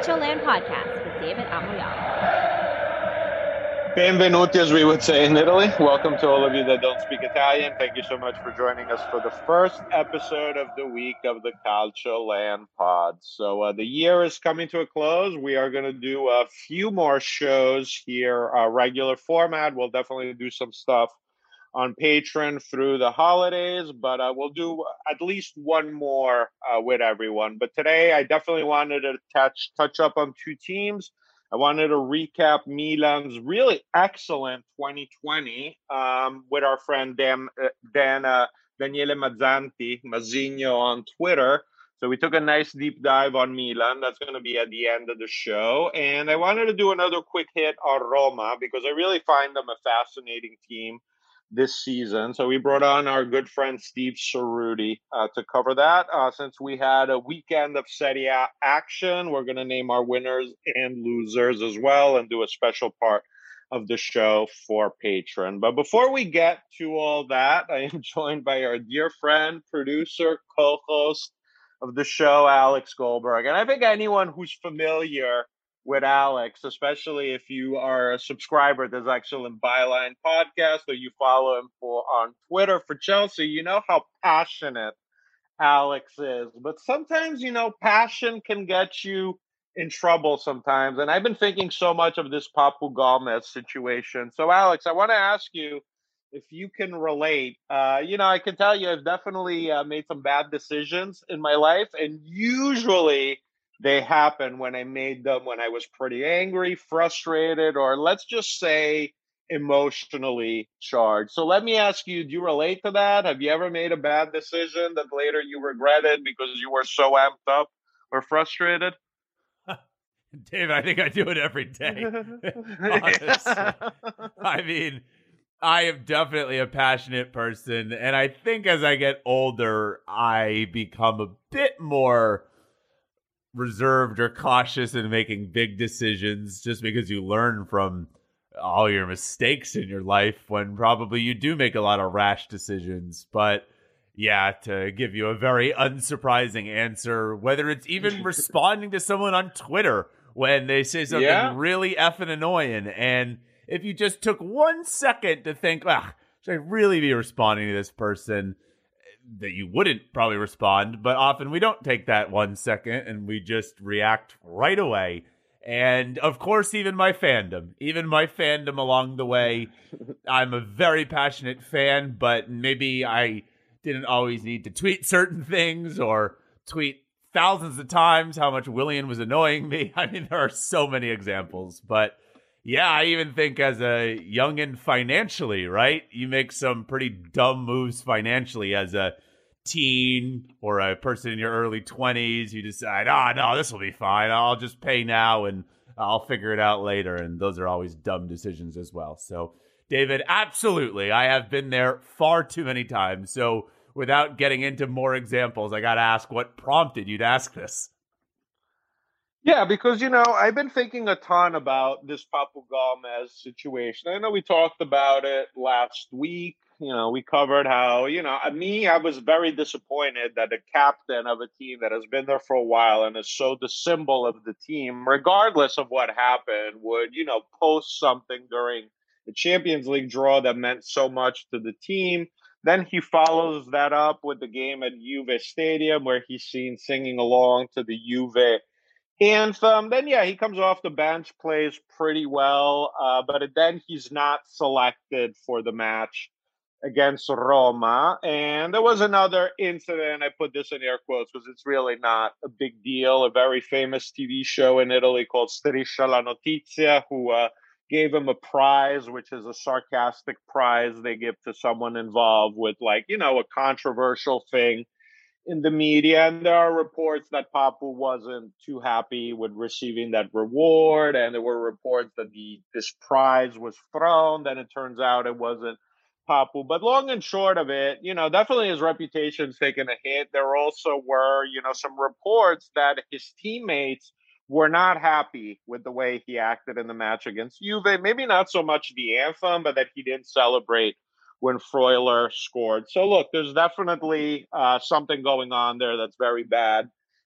Calcio Land Podcast with David Amoyala. Benvenuti, as we would say in Italy. Welcome to all of you that don't speak Italian. Thank you so much for joining us for the first episode of the week of the Calcio Land Pod. So the year is coming to a close. We are going to do a few more shows here, regular format. We'll definitely do some stuff on Patreon through the holidays, but we'll do at least one more with everyone. But today, I definitely wanted to touch up on two teams. I wanted to recap Milan's really excellent 2020 with our friend Daniele Mazzigno on Twitter. So we took a nice deep dive on Milan. That's going to be at the end of the show. And I wanted to do another quick hit on Roma because I really find them a fascinating team this season. So we brought on our good friend Steve Cerruti to cover that. Since we had a weekend of Serie A action, we're going to name our winners and losers as well and do a special part of the show for Patreon. But before we get to all that, I am joined by our dear friend, producer, co-host of the show, Alex Goldberg. And I think anyone who's familiar with Alex, especially if you are a subscriber to his excellent Byline podcast or you follow him on Twitter for Chelsea, you know how passionate Alex is. But sometimes, passion can get you in trouble sometimes. And I've been thinking so much of this Papu Gomez situation. So, Alex, I want to ask you if you can relate. I can tell you I've definitely made some bad decisions in my life. And usually they happen when I made them when I was pretty angry, frustrated, or let's just say emotionally charged. So let me ask you, do you relate to that? Have you ever made a bad decision that later you regretted because you were so amped up or frustrated? Dave, I think I do it every day. Honestly. I mean, I am definitely a passionate person, and I think as I get older, I become a bit more reserved or cautious in making big decisions just because you learn from all your mistakes in your life when probably you do make a lot of rash decisions. But yeah, to give you a very unsurprising answer, whether it's even responding to someone on Twitter when they say something really effing annoying, and if you just took 1 second to think, should I really be responding to this person? That you wouldn't probably respond, but often we don't take that 1 second and we just react right away. And of course, even my fandom along the way, I'm a very passionate fan, but maybe I didn't always need to tweet certain things or tweet thousands of times how much Willian was annoying me. I mean, there are so many examples, but yeah, I even think as a youngin' financially, right? You make some pretty dumb moves financially as a teen or a person in your early 20s. You decide, no, this will be fine. I'll just pay now and I'll figure it out later. And those are always dumb decisions as well. So, David, absolutely. I have been there far too many times. So, without getting into more examples, I got to ask what prompted you to ask this? Yeah, because, I've been thinking a ton about this Papu Gomez situation. I know we talked about it last week. We covered how, I was very disappointed that the captain of a team that has been there for a while and is so the symbol of the team, regardless of what happened, would, post something during the Champions League draw that meant so much to the team. Then he follows that up with the game at Juve Stadium where he's seen singing along to the Juve anthem. Then, he comes off the bench, plays pretty well, but then he's not selected for the match against Roma. And there was another incident. I put this in air quotes because it's really not a big deal. A very famous TV show in Italy called Striscia la Notizia, who gave him a prize, which is a sarcastic prize they give to someone involved with, a controversial thing in the media. And there are reports that Papu wasn't too happy with receiving that reward, and there were reports that this prize was thrown. Then it turns out it wasn't Papu. But long and short of it, definitely his reputation's taken a hit. There also were, some reports that his teammates were not happy with the way he acted in the match against Juve. Maybe not so much the anthem, but that he didn't celebrate when Freuler scored. So look, there's definitely something going on there that's very bad.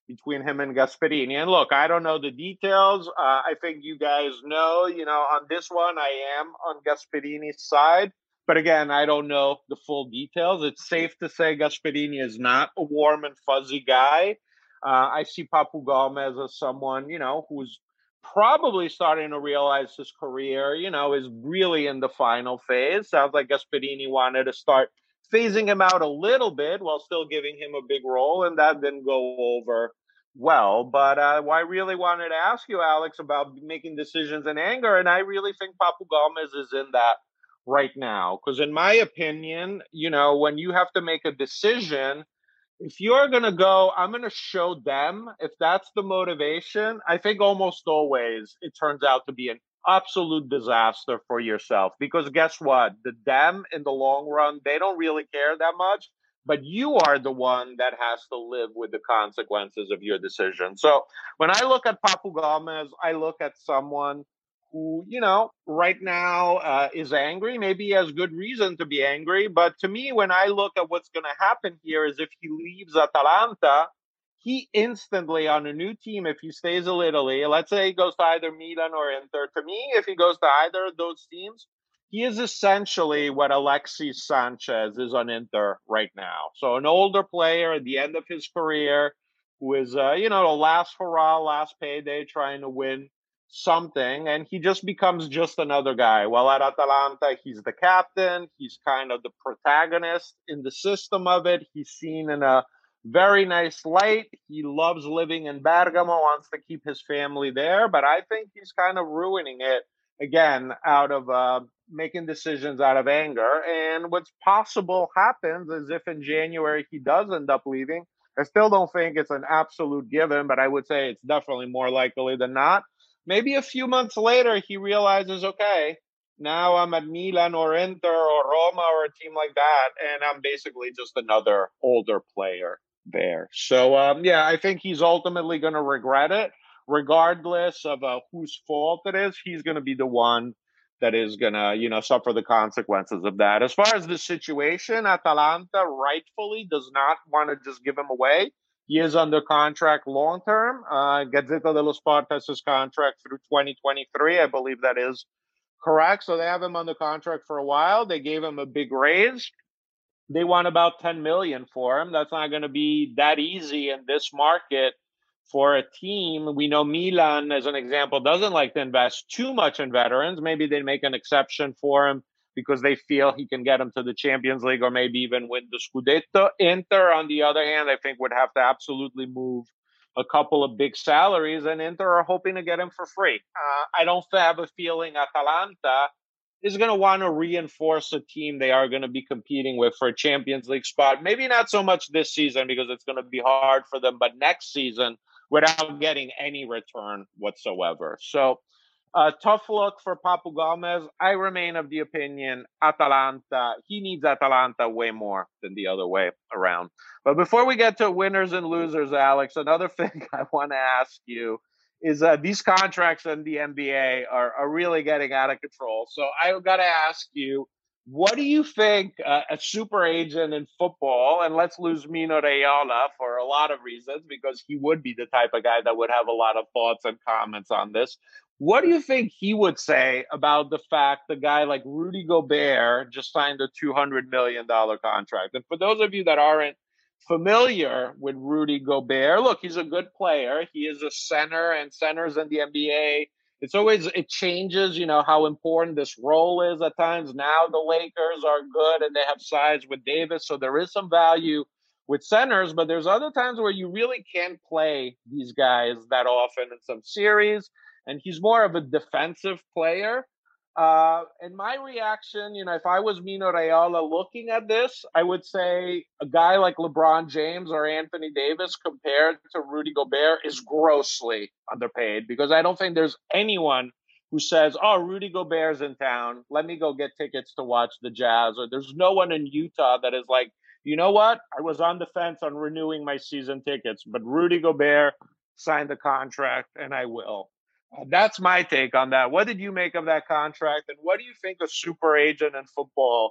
between him and Gasperini. And look, I don't know the details. I think you guys know, on this one, I am on Gasperini's side. But again, I don't know the full details. It's safe to say Gasperini is not a warm and fuzzy guy. I see Papu Gomez as someone, who's probably starting to realize his career, is really in the final phase. Sounds like Gasperini wanted to start phasing him out a little bit while still giving him a big role, and that didn't go over well. But I really wanted to ask you, Alex, about making decisions in anger, and I really think Papu Gomez is in that right now. Because in my opinion, when you have to make a decision, if you're going to go, I'm going to show them, if that's the motivation, I think almost always it turns out to be an absolute disaster for yourself. Because guess what? The them in the long run, they don't really care that much, but you are the one that has to live with the consequences of your decision. So when I look at Papu Gomez, I look at someone who, right now is angry. Maybe he has good reason to be angry. But to me, when I look at what's going to happen here, is if he leaves Atalanta, he instantly on a new team, if he stays in Italy, let's say he goes to either Milan or Inter. To me, if he goes to either of those teams, he is essentially what Alexis Sanchez is on Inter right now. So an older player at the end of his career who is, the last hurrah, last payday, trying to win something, and he just becomes just another guy. Well, at Atalanta, he's the captain. He's kind of the protagonist in the system of it. He's seen in a very nice light. He loves living in Bergamo, wants to keep his family there, but I think he's kind of ruining it again out of making decisions out of anger. And what's possible happens is if in January he does end up leaving. I still don't think it's an absolute given, but I would say it's definitely more likely than not. Maybe a few months later, he realizes, okay, now I'm at Milan or Inter or Roma or a team like that, and I'm basically just another older player there. So, yeah, I think he's ultimately going to regret it, regardless of whose fault it is. He's going to be the one that is going to, suffer the consequences of that. As far as the situation, Atalanta rightfully does not want to just give him away. He is under contract long term. Gazzetta dello Sport has his contract through 2023. I believe that is correct. So they have him under contract for a while. They gave him a big raise. They want about 10 million for him. That's not going to be that easy in this market for a team. We know Milan, as an example, doesn't like to invest too much in veterans. Maybe they make an exception for him because they feel he can get them to the Champions League or maybe even win the Scudetto. Inter, on the other hand, I think would have to absolutely move a couple of big salaries, and Inter are hoping to get him for free. I don't have a feeling Atalanta is going to want to reinforce a team they are going to be competing with for a Champions League spot. Maybe not so much this season because it's going to be hard for them, but next season without getting any return whatsoever. So, tough look for Papu Gomez. I remain of the opinion Atalanta, he needs Atalanta way more than the other way around. But before we get to winners and losers, Alex, another thing I want to ask you is these contracts in the NBA are really getting out of control. So I got to ask you, what do you think a super agent in football, and let's lose Mino Raiola for a lot of reasons, because he would be the type of guy that would have a lot of thoughts and comments on this. What do you think he would say about the fact the guy like Rudy Gobert just signed a $200 million contract? And for those of you that aren't familiar with Rudy Gobert, look, he's a good player. He is a center, and centers in the NBA, it changes, how important this role is at times. Now the Lakers are good and they have size with Davis, so there is some value with centers, but there's other times where you really can't play these guys that often in some series, and he's more of a defensive player. And my reaction, if I was Mino Raiola looking at this, I would say a guy like LeBron James or Anthony Davis compared to Rudy Gobert is grossly underpaid, because I don't think there's anyone who says, oh, Rudy Gobert's in town, let me go get tickets to watch the Jazz. Or there's no one in Utah that is like, you know what? I was on the fence on renewing my season tickets, but Rudy Gobert signed the contract and I will. That's my take on that. What did you make of that contract, and what do you think a super agent in football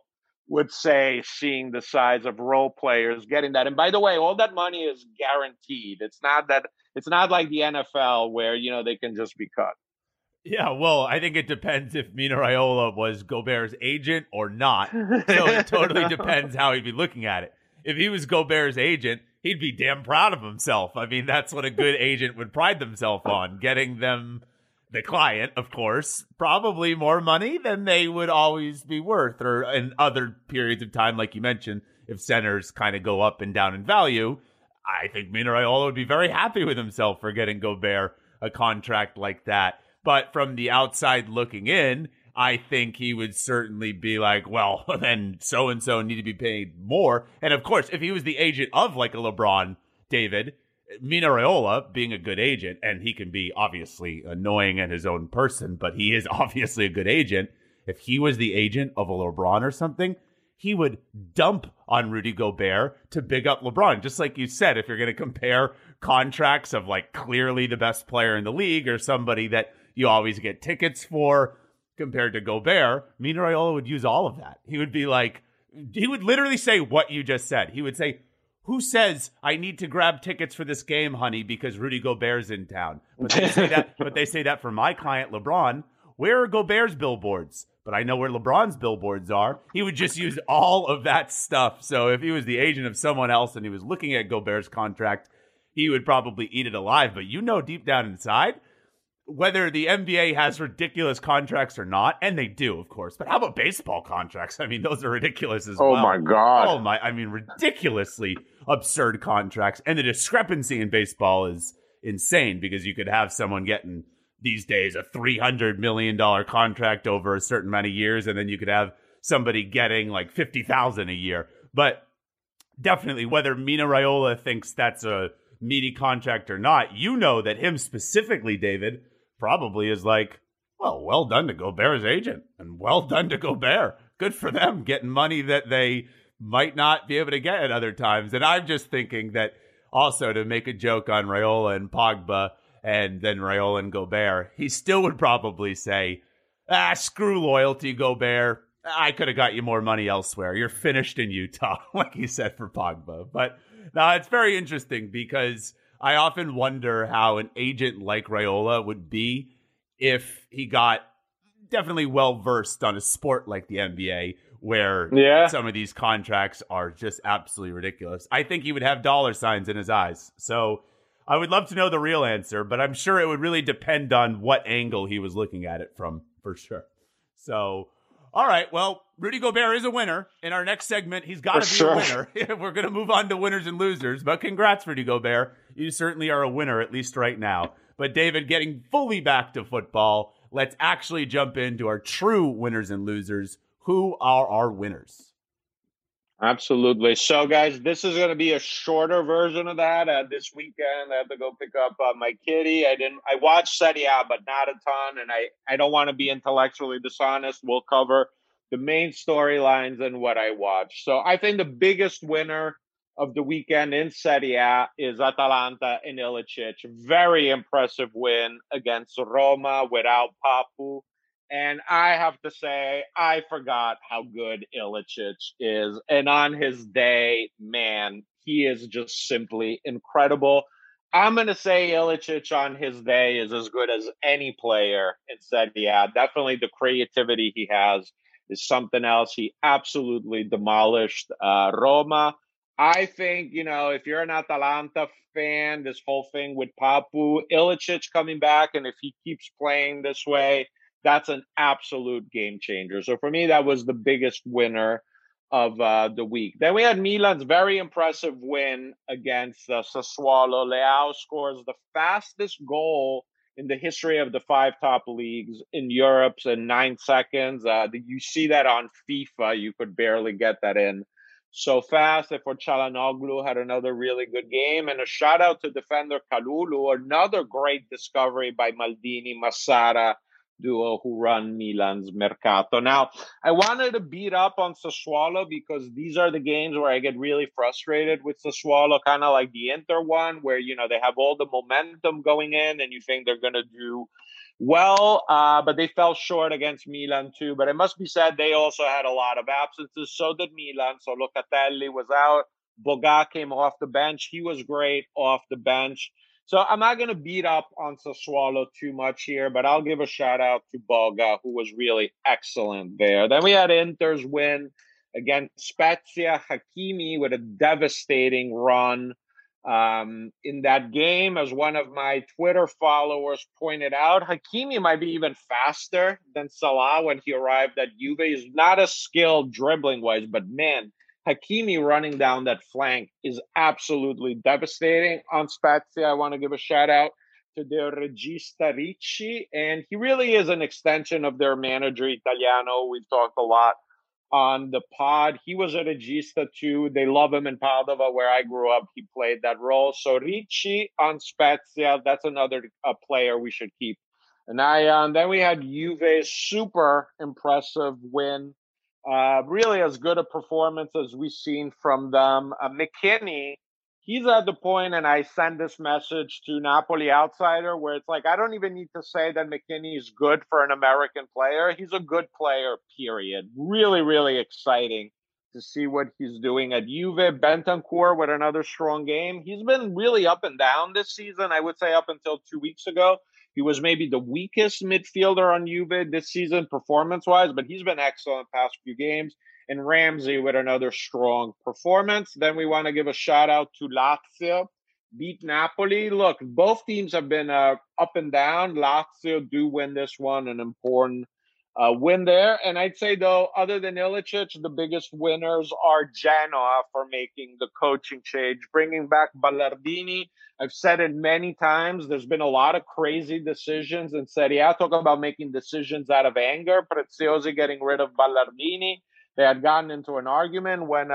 would say seeing the size of role players getting that. And by the way, all that money is guaranteed. It's not like the NFL where, they can just be cut. Yeah, well, I think it depends if Mino Raiola was Gobert's agent or not. So it totally depends how he'd be looking at it. If he was Gobert's agent, he'd be damn proud of himself. I mean, that's what a good agent would pride themselves on, getting them, the client, of course, probably more money than they would always be worth, or in other periods of time, like you mentioned, if centers kind of go up and down in value. I think Mino Raiola would be very happy with himself for getting Gobert a contract like that. But from the outside looking in, I think he would certainly be like, well, then so-and-so need to be paid more. And of course, if he was the agent of like a LeBron, David, Mino Raiola being a good agent, and he can be obviously annoying in his own person, but he is obviously a good agent. If he was the agent of a LeBron or something, he would dump on Rudy Gobert to big up LeBron. Just like you said, if you're going to compare contracts of like clearly the best player in the league or somebody that you always get tickets for compared to Gobert, Mino Raiola would use all of that. He would be like, he would literally say what you just said. He would say, who says I need to grab tickets for this game, honey, because Rudy Gobert's in town? But they say that for my client, LeBron. Where are Gobert's billboards? But I know where LeBron's billboards are. He would just use all of that stuff. So if he was the agent of someone else and he was looking at Gobert's contract, he would probably eat it alive. But deep down inside, whether the NBA has ridiculous contracts or not, and they do, of course. But how about baseball contracts? I mean, those are ridiculous as well. Oh, my God. Ridiculously absurd contracts. And the discrepancy in baseball is insane because you could have someone getting, these days, a $300 million contract over a certain amount of years, and then you could have somebody getting like $50,000 a year. But definitely, whether Mino Raiola thinks that's a meaty contract or not, that him specifically, David, probably is like, well done to Gobert's agent, and well done to Gobert. Good for them getting money that they might not be able to get at other times. And I'm just thinking that also, to make a joke on Raiola and Pogba, and then Raiola and Gobert, he still would probably say, screw loyalty, Gobert. I could have got you more money elsewhere. You're finished in Utah, like he said for Pogba. But now it's very interesting because I often wonder how an agent like Raiola would be if he got definitely well-versed on a sport like the NBA, where some of these contracts are just absolutely ridiculous. I think he would have dollar signs in his eyes. So I would love to know the real answer, but I'm sure it would really depend on what angle he was looking at it from, for sure. So, all right, well, Rudy Gobert is a winner. In our next segment, he's got to be a winner. We're going to move on to winners and losers, but congrats, Rudy Gobert. You certainly are a winner, at least right now. But David, getting fully back to football, let's actually jump into our true winners and losers. Who are our winners? Absolutely. So, guys, this is going to be a shorter version of that. This weekend, I have to go pick up my kitty. I watched Serie A, but not a ton, and I don't want to be intellectually dishonest. We'll cover the main storylines and what I watched. So, I think the biggest winner of the weekend in Serie A is Atalanta and Ilicic. Very impressive win against Roma without Papu. And I have to say, I forgot how good Ilicic is. And on his day, man, he is just simply incredible. I'm going to say Ilicic on his day is as good as any player in Serie A. Definitely the creativity he has is something else. He absolutely demolished Roma. I think, if you're an Atalanta fan, this whole thing with Papu, Ilicic coming back, and if he keeps playing this way, that's an absolute game changer. So for me, that was the biggest winner of the week. Then we had Milan's very impressive win against Sassuolo. Leao scores the fastest goal in the history of the 5 top leagues in Europe in 9 seconds. You see that on FIFA. You could barely get that in so fast. And for Çalhanoğlu, had another really good game. And a shout out to defender Kalulu, another great discovery by Maldini, Massara duo who run Milan's Mercato. Now, I wanted to beat up on Sassuolo because these are the games where I get really frustrated with Sassuolo, kind of like the Inter one, where, they have all the momentum going in and you think they're going to do well, but they fell short against Milan too. But it must be said they also had a lot of absences. So did Milan. So Locatelli was out. Boga came off the bench. He was great off the bench. So I'm not going to beat up on Sassuolo too much here, but I'll give a shout out to Boga, who was really excellent there. Then we had Inter's win against Spezia. Hakimi with a devastating run in that game. As one of my Twitter followers pointed out, Hakimi might be even faster than Salah when he arrived at Juve. He's not as skilled dribbling wise, but man, Hakimi running down that flank is absolutely devastating. On Spezia, I want to give a shout out to their regista Ricci, and he really is an extension of their manager Italiano. We've talked a lot on the pod. He was a regista too. They love him in Padova, where I grew up. He played that role. So Ricci on Spezia, that's another player we should keep an eye on. Then we had Juve's super impressive win. Really as good a performance as we've seen from them. McKinney, he's at the point, and I send this message to Napoli Outsider, where it's like, I don't even need to say that McKinney is good for an American player. He's a good player, period. Really, really exciting to see what he's doing at Juve. Bentancur with another strong game. He's been really up and down this season. I would say up until 2 weeks ago, he was maybe the weakest midfielder on Juve this season performance-wise, but he's been excellent past few games. And Ramsey with another strong performance. Then we want to give a shout out to Lazio. Beat Napoli. Look, both teams have been up and down. Lazio do win this one, an important win there. And I'd say, though, other than Ilicic, the biggest winners are Genoa for making the coaching change, bringing back Ballardini. I've said it many times. There's been a lot of crazy decisions in Serie A. Talk about making decisions out of anger. Preziosi getting rid of Ballardini. They had gotten into an argument when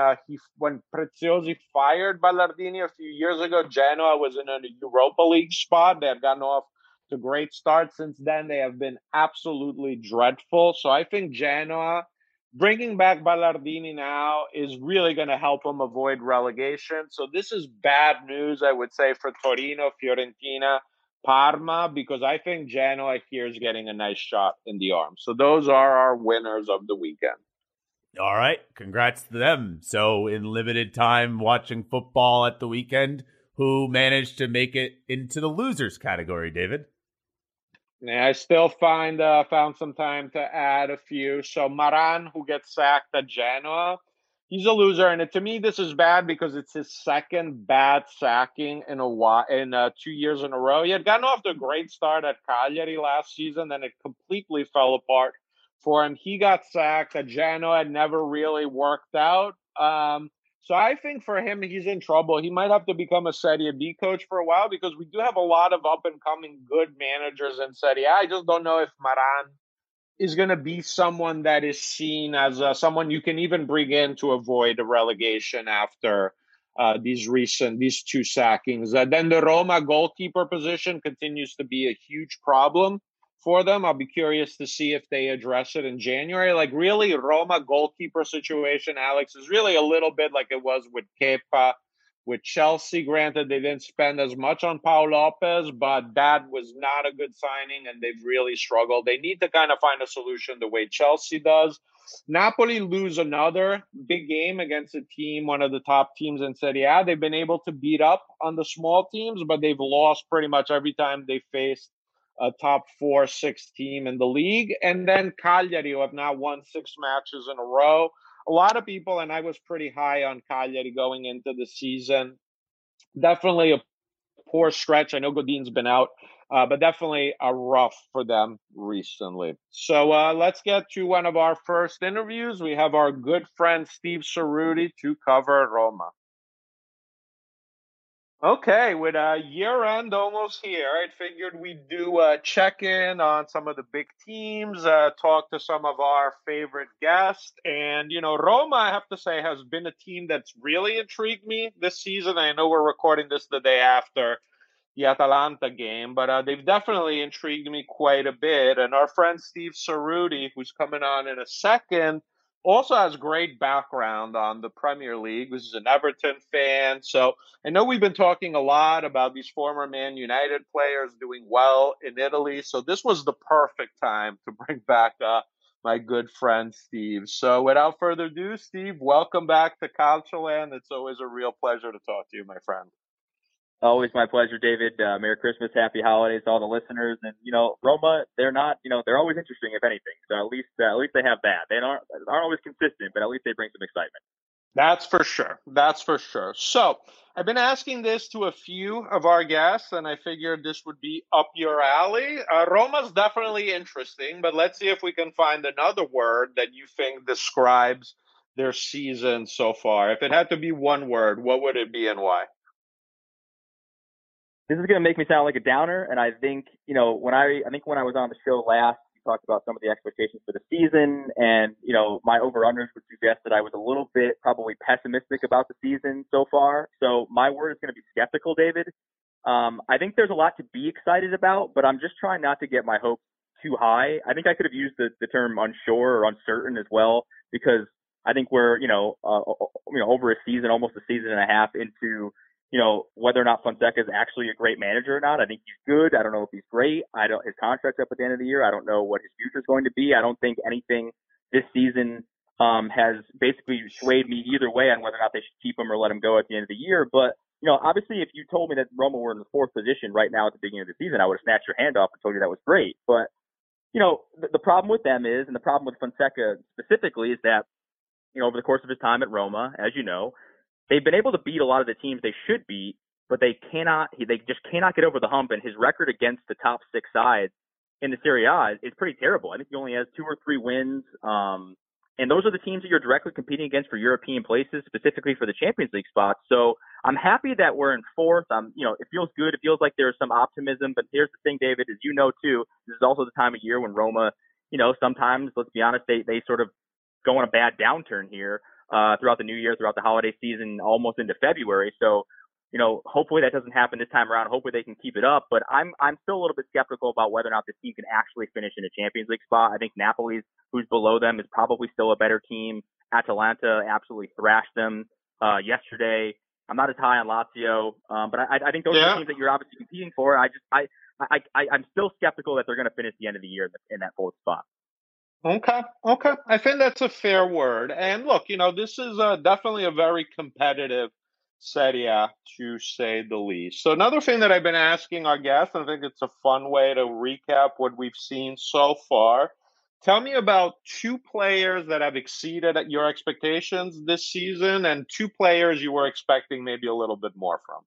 Preziosi fired Ballardini a few years ago. Genoa was in a Europa League spot. They had gotten off to a great start. Since then, they have been absolutely dreadful. So I think Genoa bringing back Ballardini now is really going to help them avoid relegation. So this is bad news, I would say, for Torino, Fiorentina, Parma, because I think Genoa here is getting a nice shot in the arm. So those are our winners of the weekend. All right. Congrats to them. So in limited time watching football at the weekend, who managed to make it into the losers category, David? Yeah, I still found some time to add a few. So Maran, who gets sacked at Genoa, he's a loser, and to me, this is bad because it's his second bad sacking in 2 years in a row. He had gotten off to a great start at Cagliari last season, then it completely fell apart for him. He got sacked at Genoa. It never really worked out. So I think for him, he's in trouble. He might have to become a Serie B coach for a while because we do have a lot of up-and-coming good managers in Serie A. I just don't know if Maran is going to be someone that is seen as someone you can even bring in to avoid a relegation after these two sackings. Then the Roma goalkeeper position continues to be a huge problem for them. I'll be curious to see if they address it in January. Like, really, Roma goalkeeper situation, Alex, is really a little bit like it was with Kepa, with Chelsea. Granted, they didn't spend as much on Pau Lopez, but that was not a good signing, and they've really struggled. They need to kind of find a solution the way Chelsea does. Napoli lose another big game against a team, one of the top teams in Serie A. They've been able to beat up on the small teams, but they've lost pretty much every time they faced a top 4-6 team in the league. And then Cagliari, who have now won 6 matches in a row. A lot of people, and I was pretty high on Cagliari going into the season. Definitely a poor stretch. I know Godin's been out, but definitely a rough for them recently. So let's get to one of our first interviews. We have our good friend Steve Cerruti to cover Roma. Okay, with year-end almost here, I figured we'd do a check-in on some of the big teams, talk to some of our favorite guests. And, Roma, I have to say, has been a team that's really intrigued me this season. I know we're recording this the day after the Atalanta game, but they've definitely intrigued me quite a bit. And our friend Steve Cerruti, who's coming on in a second, also has great background on the Premier League. This is an Everton fan. So I know we've been talking a lot about these former Man United players doing well in Italy. So this was the perfect time to bring back my good friend Steve. So without further ado, Steve, welcome back to Calcioland. It's always a real pleasure to talk to you, my friend. Always my pleasure, David. Merry Christmas, Happy Holidays to all the listeners. And Roma, they're not, they're always interesting, if anything. So at least they have that. They aren't always consistent, but at least they bring some excitement. That's for sure. That's for sure. So I've been asking this to a few of our guests, and I figured this would be up your alley. Roma's definitely interesting, but let's see if we can find another word that you think describes their season so far. If it had to be one word, what would it be and why? This is going to make me sound like a downer, and I think, when I was on the show last, we talked about some of the expectations for the season, and, my over-unders would suggest that I was a little bit probably pessimistic about the season so far. So my word is going to be skeptical, David. I think there's a lot to be excited about, but I'm just trying not to get my hopes too high. I think I could have used the term unsure or uncertain as well, because I think we're, over a season, almost a season and a half into whether or not Fonseca is actually a great manager or not. I think he's good. I don't know if he's great. His contract's up at the end of the year. I don't know what his future is going to be. I don't think anything this season has basically swayed me either way on whether or not they should keep him or let him go at the end of the year. But, obviously if you told me that Roma were in the fourth position right now at the beginning of the season, I would have snatched your hand off and told you that was great. But, the problem with them is, and the problem with Fonseca specifically is that, over the course of his time at Roma, as you know, they've been able to beat a lot of the teams they should beat, but they just cannot get over the hump. And his record against the top six sides in the Serie A is pretty terrible. I think he only has 2 or 3 wins. And those are the teams that you're directly competing against for European places, specifically for the Champions League spots. So I'm happy that we're in fourth. It feels good. It feels like there's some optimism. But here's the thing, David, as you know too, this is also the time of year when Roma, sometimes, let's be honest, they sort of go on a bad downturn here. Throughout the new year, throughout the holiday season, almost into February. So, hopefully that doesn't happen this time around. Hopefully they can keep it up. But I'm still a little bit skeptical about whether or not this team can actually finish in a Champions League spot. I think Napoli's, who's below them, is probably still a better team. Atalanta absolutely thrashed them yesterday. I'm not as high on Lazio, but I think those are the teams that you're obviously competing for. I'm still skeptical that they're going to finish the end of the year in that fourth spot. Okay. I think that's a fair word. And look, this is definitely a very competitive Serie A, to say the least. So another thing that I've been asking our guests, and I think it's a fun way to recap what we've seen so far. Tell me about 2 players that have exceeded your expectations this season and 2 players you were expecting maybe a little bit more from.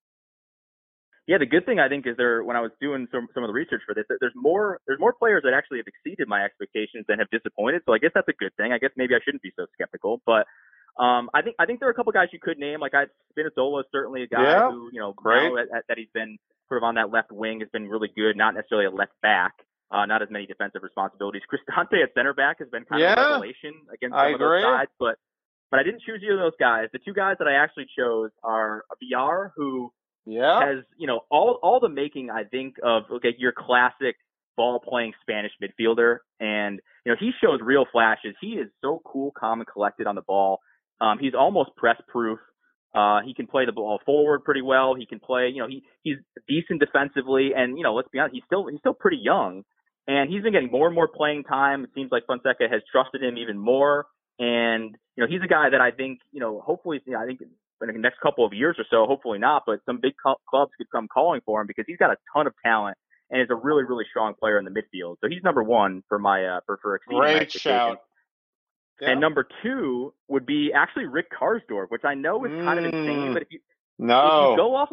Yeah, the good thing I think is when I was doing some of the research for this, there's more players that actually have exceeded my expectations than have disappointed. So I guess that's a good thing. I guess maybe I shouldn't be so skeptical, but I think there are a couple guys you could name. Like Spinazzola is certainly a guy who great. Now that he's been sort of on that left wing has been really good. Not necessarily a left back, not as many defensive responsibilities. Cristante at center back has been kind of a revelation against some of those sides, but I didn't choose either of those guys. The 2 guys that I actually chose are Villar, who has, all the making, I think, of your classic ball playing Spanish midfielder. And, he shows real flashes. He is so cool, calm, and collected on the ball. He's almost press proof. He can play the ball forward pretty well. He can play, he's decent defensively. And, let's be honest, he's still pretty young. And he's been getting more and more playing time. It seems like Fonseca has trusted him even more. And, he's a guy that I think, hopefully, I think in the next couple of years or so, hopefully not, but some big clubs could come calling for him because he's got a ton of talent and is a really, really strong player in the midfield. So he's number 1 for my for exceeding my expectations. Shout. Yeah. And number 2 would be actually Rick Karsdorp, which I know is kind of insane, but if you go off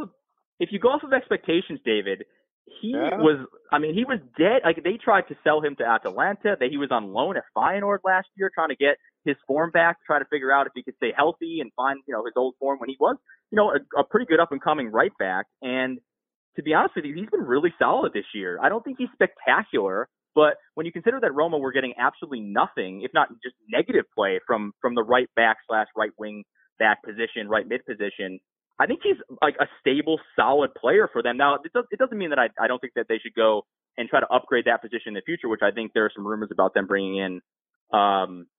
of expectations, David, he was dead. Like, they tried to sell him to Atalanta. He was on loan at Feyenoord last year, trying to get his form back, try to figure out if he could stay healthy and find, his old form when he was, a pretty good up and coming right back. And to be honest with you, he's been really solid this year. I don't think he's spectacular, but when you consider that Roma were getting absolutely nothing, if not just negative play from the right back / right wing back position, right mid position, I think he's like a stable, solid player for them. Now, it doesn't mean that I don't think that they should go and try to upgrade that position in the future, which I think there are some rumors about them bringing in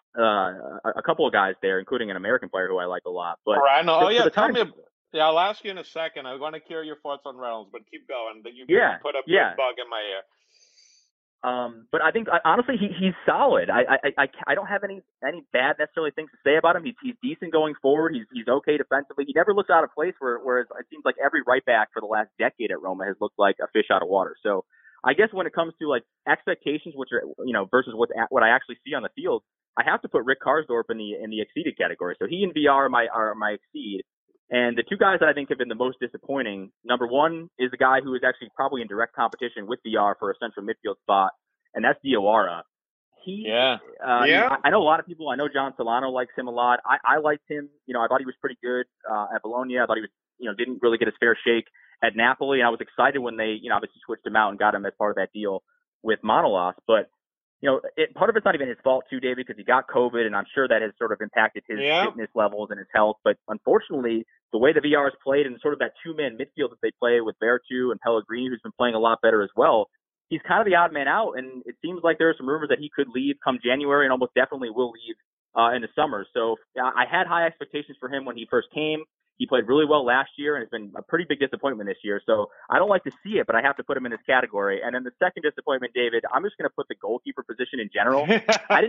a couple of guys there, including an American player who I like a lot. But Reynolds. Oh yeah, the tell time, me. Yeah, I'll ask you in a second. I want to hear your thoughts on Reynolds, but keep going. You put a good bug in my ear. But I think honestly he's solid. I don't have any bad necessarily things to say about him. He's decent going forward. He's okay defensively. He never looks out of place. Whereas it seems like every right back for the last decade at Roma has looked like a fish out of water. So I guess when it comes to like expectations, which are versus what I actually see on the field, I have to put Rick Karsdorp in the exceeded category. So he and VR are my exceed. And the two guys that I think have been the most disappointing, number one is the guy who is actually probably in direct competition with VR for a central midfield spot, and that's Diawara. I know a lot of people. I know John Solano likes him a lot. I liked him. I thought he was pretty good at Bologna. I thought he was, didn't really get his fair shake at Napoli. And I was excited when they, obviously switched him out and got him as part of that deal with Manolas. But part of it's not even his fault too, David, because he got COVID, and I'm sure that has sort of impacted his fitness levels and his health. But unfortunately, the way the VR has played and sort of that two-man midfield that they play with Vertu and Pellegrini, who's been playing a lot better as well, he's kind of the odd man out. And it seems like there are some rumors that he could leave come January and almost definitely will leave in the summer. So I had high expectations for him when he first came. He played really well last year, and it's been a pretty big disappointment this year. So I don't like to see it, but I have to put him in this category. And then the second disappointment, David, I'm just going to put the goalkeeper position in general. I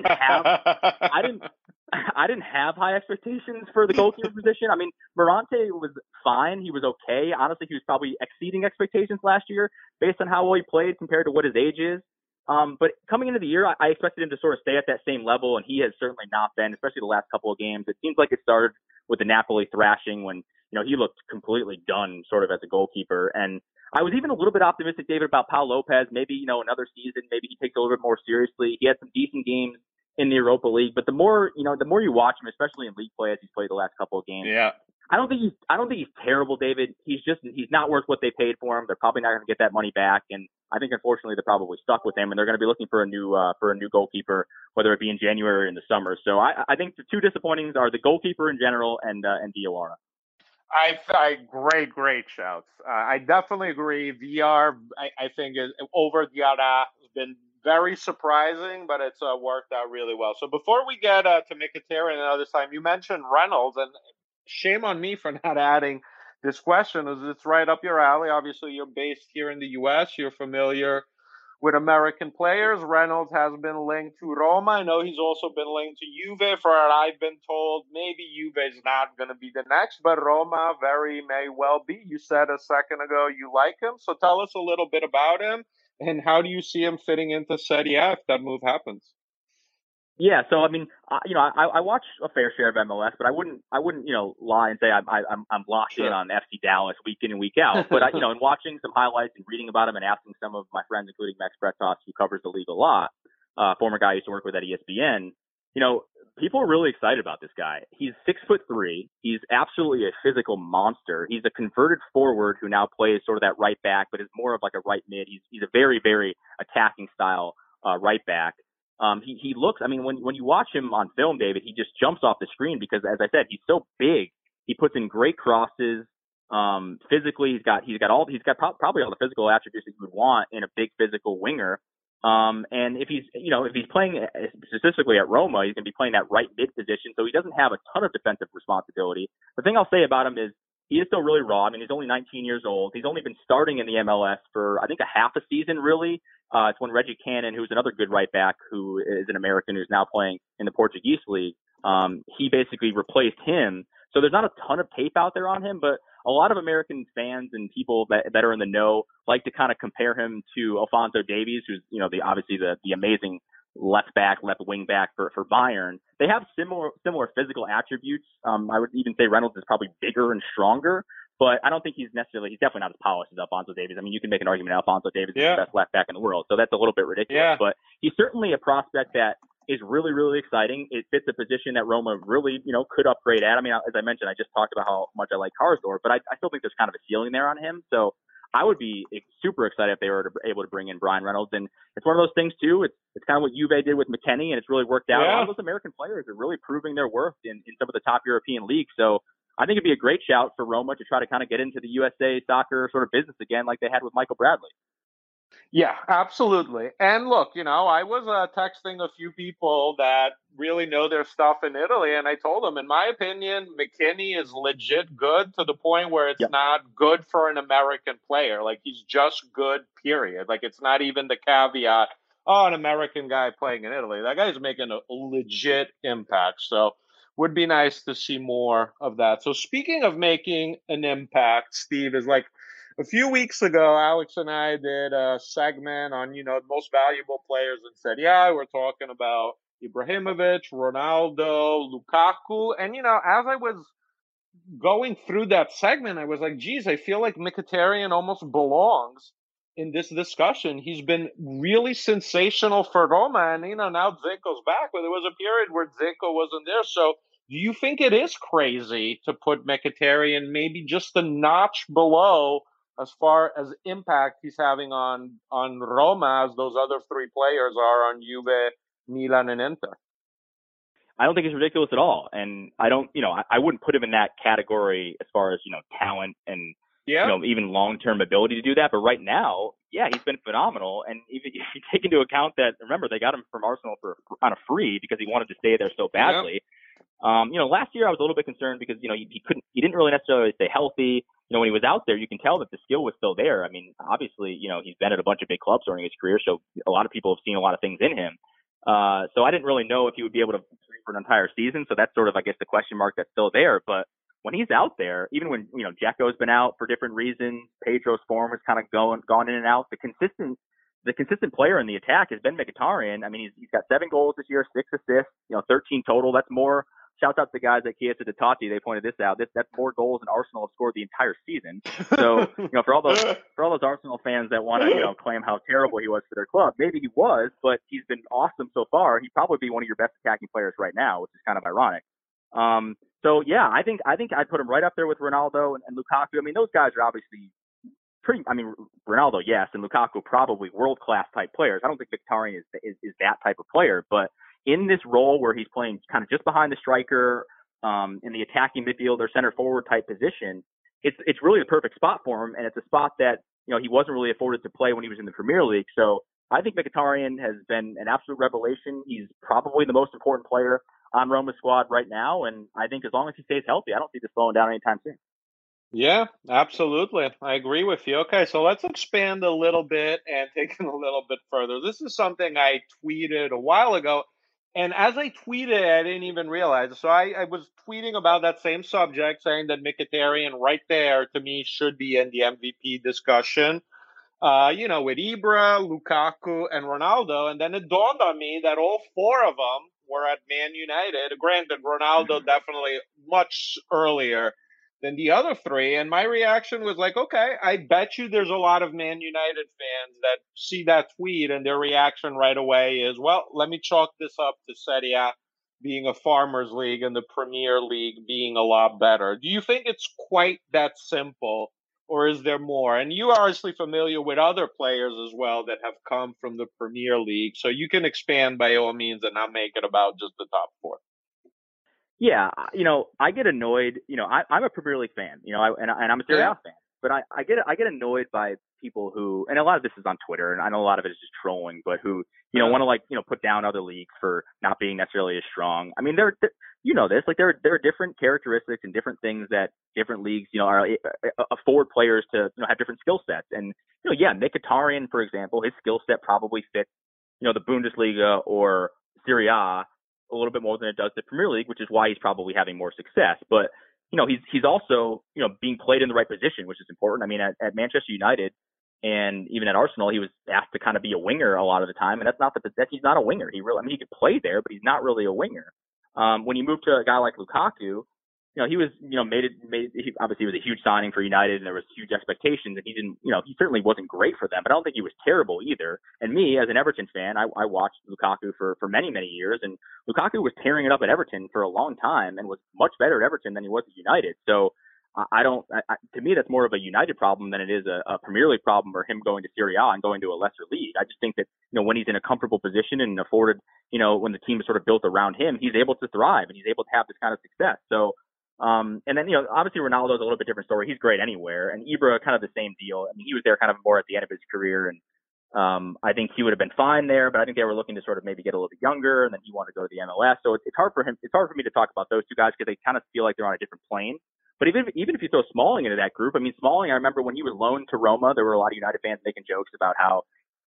didn't have high expectations for the goalkeeper position. I mean, Morante was fine. He was okay. Honestly, he was probably exceeding expectations last year based on how well he played compared to what his age is. But coming into the year, I expected him to sort of stay at that same level, and he has certainly not been, especially the last couple of games. It seems like it started with the Napoli thrashing when, he looked completely done sort of as a goalkeeper. And I was even a little bit optimistic, David, about Pau Lopez. Maybe, another season, maybe he takes it a little bit more seriously. He had some decent games in the Europa League, but the more you watch him, especially in league play as he's played the last couple of games. Yeah. I don't think he's terrible, David. He's not worth what they paid for him. They're probably not going to get that money back, and I think unfortunately they're probably stuck with him, and they're going to be looking for a new goalkeeper, whether it be in January or in the summer. So I think the two disappointings are the goalkeeper in general and Diawara. Great shouts. I definitely agree. VR, I think, is over Diarra has been very surprising, but it's worked out really well. So before we get to Mkhitaryan another time, you mentioned Reynolds, and shame on me for not adding this question, as it's right up your alley. Obviously, you're based here in the U.S. You're familiar with American players. Reynolds has been linked to Roma. I know he's also been linked to Juve. For what I've been told, maybe Juve is not going to be the next, but Roma very may well be. You said a second ago you like him, so tell us a little bit about him, and how do you see him fitting into Serie A if that move happens? Yeah, so I mean, I watch a fair share of MLS, but I wouldn't lie and say I'm locked in on FC Dallas week in and week out. But in watching some highlights and reading about him and asking some of my friends, including Max Bretos, who covers the league a lot, former guy I used to work with at ESPN, people are really excited about this guy. He's 6'3". He's absolutely a physical monster. He's a converted forward who now plays sort of that right back, but is more of like a right mid. He's a very, very attacking style right back. He looks, I mean, when you watch him on film, David, he just jumps off the screen because, as I said, he's so big. He puts in great crosses. Physically, he's got probably all the physical attributes that you would want in a big physical winger. And if he's playing specifically at Roma, he's going to be playing that right mid position. So he doesn't have a ton of defensive responsibility. The thing I'll say about him is he is still really raw. I mean, he's only 19 years old. He's only been starting in the MLS for, I think, a half a season, really. It's when Reggie Cannon, who's another good right back, who is an American who's now playing in the Portuguese league, he basically replaced him. So there's not a ton of tape out there on him, but a lot of American fans and people that are in the know like to kind of compare him to Alphonso Davies, who's, obviously the amazing left wing back for Bayern. They have similar physical attributes. I would even say Reynolds is probably bigger and stronger, but I don't think he's definitely not as polished as Alphonso Davies. I mean, you can make an argument Alphonso Davies is the best left back in the world, so that's a little bit ridiculous. Yeah. But he's certainly a prospect that is really, really exciting. It fits a position that Roma really, could upgrade at. I mean, as I mentioned, I just talked about how much I like Karsdorp, but I still think there's kind of a ceiling there on him. So I would be super excited if they were able to bring in Brian Reynolds. And it's one of those things, too. It's kind of what Juve did with McKennie, and it's really worked out. Yeah. A lot of those American players are really proving their worth in some of the top European leagues. So I think it'd be a great shout for Roma to try to kind of get into the USA soccer sort of business again like they had with Michael Bradley. Yeah, absolutely. And look, I was texting a few people that really know their stuff in Italy, and I told them, in my opinion, McKinney is legit good to the point where it's Yep. not good for an American player. Like, he's just good, period. Like, it's not even the caveat, oh, an American guy playing in Italy. That guy's making a legit impact. So, would be nice to see more of that. So, speaking of making an impact, Steve, is like, a few weeks ago, Alex and I did a segment on, most valuable players and said, yeah, we're talking about Ibrahimovic, Ronaldo, Lukaku. And, as I was going through that segment, I was like, geez, I feel like Mkhitaryan almost belongs in this discussion. He's been really sensational for Roma. And, now Zico's back, but there was a period where Zico wasn't there. So do you think it is crazy to put Mkhitaryan maybe just a notch below as far as impact he's having on Roma as those other three players are on Juve, Milan, and Inter? I don't think it's ridiculous at all. And I don't, I wouldn't put him in that category as far as, talent and, Yeah. Even long-term ability to do that. But right now, yeah, he's been phenomenal. And even if you take into account that, remember, they got him from Arsenal on a free because he wanted to stay there so badly. Yeah. Last year I was a little bit concerned because, he didn't really necessarily stay healthy. When he was out there, you can tell that the skill was still there. I mean, obviously, he's been at a bunch of big clubs during his career. So a lot of people have seen a lot of things in him. So I didn't really know if he would be able to play for an entire season. So that's sort of, I guess, the question mark that's still there. But when he's out there, even when, Dzeko's been out for different reasons, Pedro's form has kind of gone in and out. The consistent player in the attack has been Mkhitaryan. I mean, he's got 7 goals this year, 6 assists, 13 total. That's more. Shouts out to the guys at Chiesa di Totti. They pointed this out. That's more goals than Arsenal have scored the entire season. So, for all those Arsenal fans that want to, claim how terrible he was for their club, maybe he was, but he's been awesome so far. He'd probably be one of your best attacking players right now, which is kind of ironic. So yeah, I think I'd put him right up there with Ronaldo and Lukaku. I mean, those guys are obviously Ronaldo, yes, and Lukaku probably world-class type players. I don't think Mkhitaryan is that type of player, but in this role where he's playing kind of just behind the striker, in the attacking midfield or center forward type position, it's really the perfect spot for him, and it's a spot that he wasn't really afforded to play when he was in the Premier League. So I think Mkhitaryan has been an absolute revelation. He's probably the most important player on Roma's squad right now, and I think as long as he stays healthy, I don't see this slowing down anytime soon. Yeah, absolutely. I agree with you. Okay, so let's expand a little bit and take it a little bit further. This is something I tweeted a while ago. And as I tweeted, I didn't even realize. So I was tweeting about that same subject, saying that Mkhitaryan right there to me should be in the MVP discussion. With Ibra, Lukaku, and Ronaldo. And then it dawned on me that all 4 of them were at Man United. Granted, Ronaldo definitely much earlier than the other 3. And my reaction was like, okay, I bet you there's a lot of Man United fans that see that tweet and their reaction right away is, well, let me chalk this up to Serie A being a farmers league and the Premier League being a lot better. Do you think it's quite that simple? Or is there more? And you are obviously familiar with other players as well that have come from the Premier League. So you can expand by all means and not make it about just the top 4. Yeah, I get annoyed. I'm a Premier League fan, and I'm a Serie A fan. But I get annoyed by people who, and a lot of this is on Twitter, and I know a lot of it is just trolling, but who, want to put down other leagues for not being necessarily as strong. I mean, there are different characteristics and different things that different leagues, afford players to, have different skill sets. And, Mkhitaryan, for example, his skill set probably fits, the Bundesliga or Serie A a little bit more than it does the Premier League, which is why he's probably having more success. But, he's also, being played in the right position, which is important. I mean, at Manchester United and even at Arsenal, he was asked to kind of be a winger a lot of the time. And he's not a winger. He could play there, but he's not really a winger. When you move to a guy like Lukaku, he was, he obviously was a huge signing for United and there was huge expectations and he didn't, he certainly wasn't great for them, but I don't think he was terrible either. And me as an Everton fan, I watched Lukaku for many, many years, and Lukaku was tearing it up at Everton for a long time and was much better at Everton than he was at United. So to me, that's more of a United problem than it is a Premier League problem or him going to Serie A and going to a lesser league. I just think that, when he's in a comfortable position and afforded, when the team is sort of built around him, he's able to thrive and he's able to have this kind of success. So, and then, obviously Ronaldo is a little bit different story. He's great anywhere. And Ibra, kind of the same deal. I mean, he was there kind of more at the end of his career. And I think he would have been fine there, but I think they were looking to sort of maybe get a little bit younger, and then he wanted to go to the MLS. So it's hard for him. It's hard for me to talk about those two guys because they kind of feel like they're on a different plane. But even if you throw Smalling into that group, I mean, Smalling, I remember when he was loaned to Roma, there were a lot of United fans making jokes about how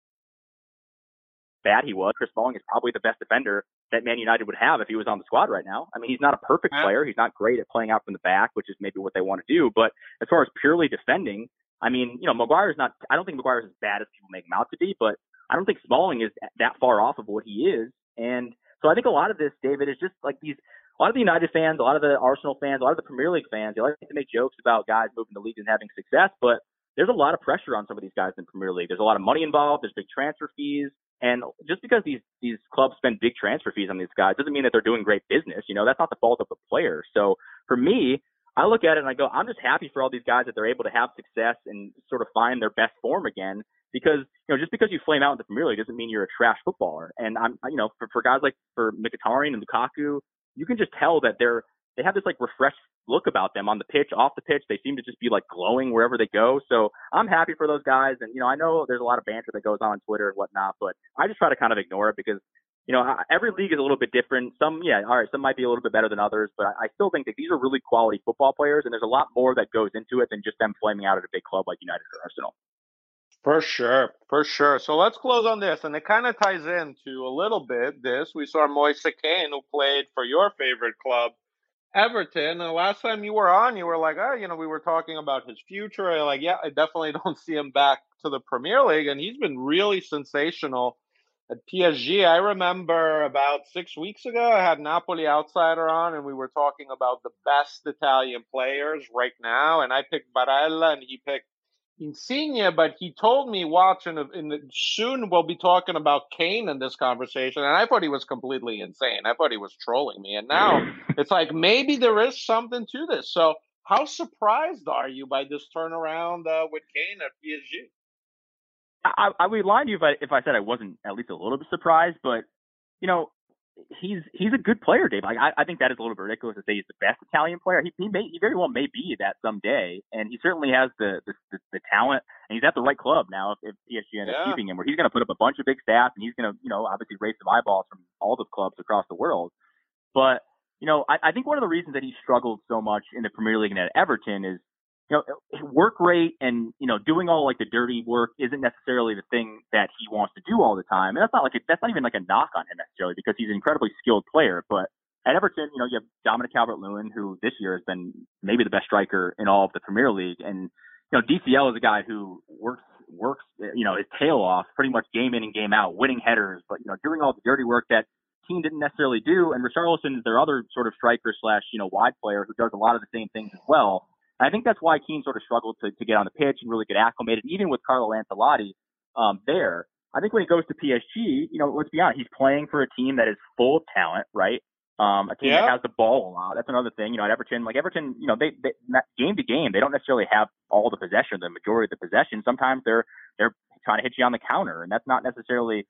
bad he was. Chris Smalling is probably the best defender that Man United would have if he was on the squad right now. I mean, he's not a perfect player. He's not great at playing out from the back, which is maybe what they want to do. But as far as purely defending, I mean, Maguire's not – I don't think Maguire's as bad as people make him out to be, but I don't think Smalling is that far off of what he is. And so I think a lot of this, David, is just like a lot of the United fans, a lot of the Arsenal fans, a lot of the Premier League fans, they like to make jokes about guys moving to leagues and having success, but there's a lot of pressure on some of these guys in the Premier League. There's a lot of money involved. There's big transfer fees. And just because these clubs spend big transfer fees on these guys doesn't mean that they're doing great business. That's not the fault of the player. So for me, I look at it and I go, I'm just happy for all these guys that they're able to have success and sort of find their best form again. Because, just because you flame out in the Premier League doesn't mean you're a trash footballer. And for guys like for Mkhitaryan and Lukaku, you can just tell that they have this like refreshed look about them on the pitch, off the pitch. They seem to just be like glowing wherever they go. So I'm happy for those guys. And, I know there's a lot of banter that goes on Twitter and whatnot, but I just try to kind of ignore it because, every league is a little bit different. Some might be a little bit better than others, but I still think that these are really quality football players. And there's a lot more that goes into it than just them flaming out at a big club like United or Arsenal. For sure. So let's close on this. And it kind of ties into a little bit this. We saw Moise Kean, who played for your favorite club, Everton. And last time you were on, you were like, we were talking about his future. And I definitely don't see him back to the Premier League. And he's been really sensational at PSG. I remember about 6 weeks ago, I had Napoli Outsider on, and we were talking about the best Italian players right now. And I picked Barella, and he picked Insigne, but he told me soon we'll be talking about Kane in this conversation, and I thought he was completely insane. I thought he was trolling me, and now it's like maybe there is something to this. So how surprised are you by this turnaround with Kane at PSG? I would lie to you if I said I wasn't at least a little bit surprised, but he's a good player, Dave. I think that is a little bit ridiculous to say he's the best Italian player. He very well may be that someday, and he certainly has the talent, and he's at the right club now if PSG ends up keeping him, where he's going to put up a bunch of big stats, and he's going to obviously raise some eyeballs from all the clubs across the world. But I think one of the reasons that he struggled so much in the Premier League and at Everton is work rate and, doing all like the dirty work isn't necessarily the thing that he wants to do all the time. And that's not even like a knock on him necessarily because he's an incredibly skilled player. But at Everton, you have Dominic Calvert-Lewin, who this year has been maybe the best striker in all of the Premier League. And, DCL is a guy who works, his tail off pretty much game in and game out, winning headers, but, doing all the dirty work that team didn't necessarily do. And Richarlison is their other sort of striker / wide player who does a lot of the same things as well. I think that's why Keane sort of struggled to get on the pitch and really get acclimated, even with Carlo Ancelotti there. I think when he goes to PSG, let's be honest, he's playing for a team that is full of talent, right? A team that has the ball a lot. That's another thing. At Everton, they game to game, they don't necessarily have all the possession, the majority of the possession. Sometimes they're trying to hit you on the counter, and that's not necessarily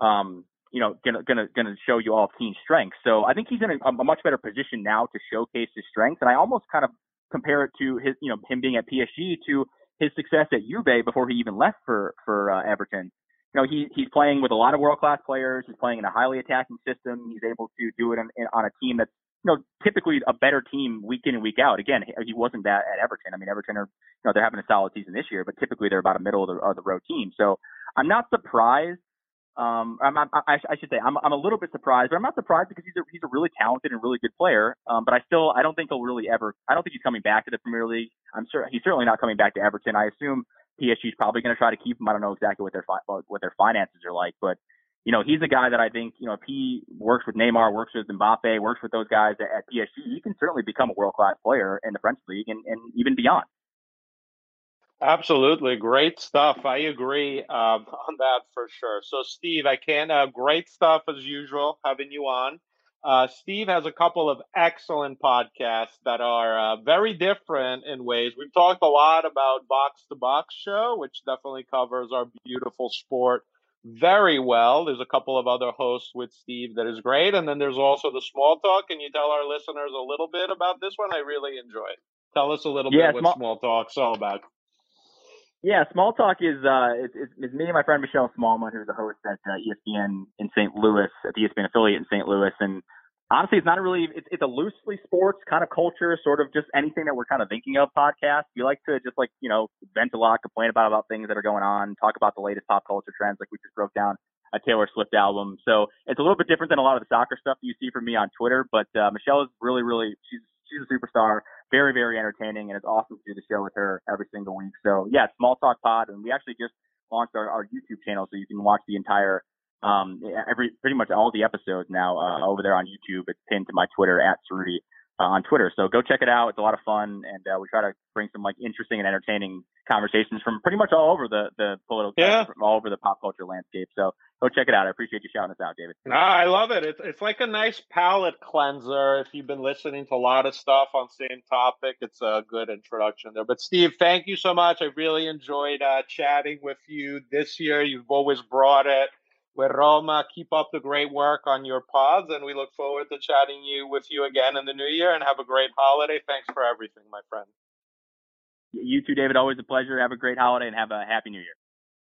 gonna show you all Keane's strengths. So I think he's in a much better position now to showcase his strengths, and I almost kind of compare it to his, him being at PSG to his success at Juve before he even left for Everton. He's playing with a lot of world-class players. He's playing in a highly attacking system. He's able to do it on a team that's, typically a better team week in and week out. Again, he wasn't that at Everton. I mean, Everton are, they're having a solid season this year, but typically they're about a middle of the road team. So I'm not surprised. I should say I'm a little bit surprised, but I'm not surprised because he's a really talented and really good player. But I don't think he'll really ever. I don't think he's coming back to the Premier League. I'm sure he's certainly not coming back to Everton. I assume PSG is probably going to try to keep him. I don't know exactly what their finances are like, but he's a guy that I think if he works with Neymar, works with Mbappe, works with those guys at PSG, he can certainly become a world class player in the French league and even beyond. Absolutely. Great stuff. I agree on that for sure. So, Steve, great stuff as usual having you on. Steve has a couple of excellent podcasts that are very different in ways. We've talked a lot about Box to Box Show, which definitely covers our beautiful sport very well. There's a couple of other hosts with Steve that is great. And then there's also the Small Talk. Can you tell our listeners a little bit about this one? I really enjoy it. Tell us a little bit what Small Talk's all about. Yeah, Small Talk is it's me and my friend Michelle Smallman, who's a host at ESPN in St. Louis, at the ESPN affiliate in St. Louis. And honestly, it's not really it's a loosely sports kind of culture, sort of just anything that we're kind of thinking of podcast. We like to just vent a lot, complain about things that are going on, talk about the latest pop culture trends, like we just broke down a Taylor Swift album. So it's a little bit different than a lot of the soccer stuff you see from me on Twitter. But Michelle is really, she's a superstar, very, very entertaining, and it's awesome to do the show with her every single week. So yeah, Small Talk Pod, and we actually just launched our YouTube channel, so you can watch the entire pretty much all the episodes now over there on YouTube. It's pinned to my Twitter at Cerruti on Twitter. So go check it out. It's a lot of fun, and we try to bring some interesting and entertaining conversations from pretty much all over the political, from all over the pop culture landscape. So go check it out. I appreciate you shouting us out, David. I love it. It's like a nice palate cleanser. If you've been listening to a lot of stuff on same topic, it's a good introduction there. But Steve, thank you so much. I really enjoyed chatting with you this year. You've always brought it. With Roma, keep up the great work on your pods, and we look forward to chatting with you again in the new year, and have a great holiday. Thanks for everything, my friend. You too, David. Always a pleasure. Have a great holiday and have a happy new year.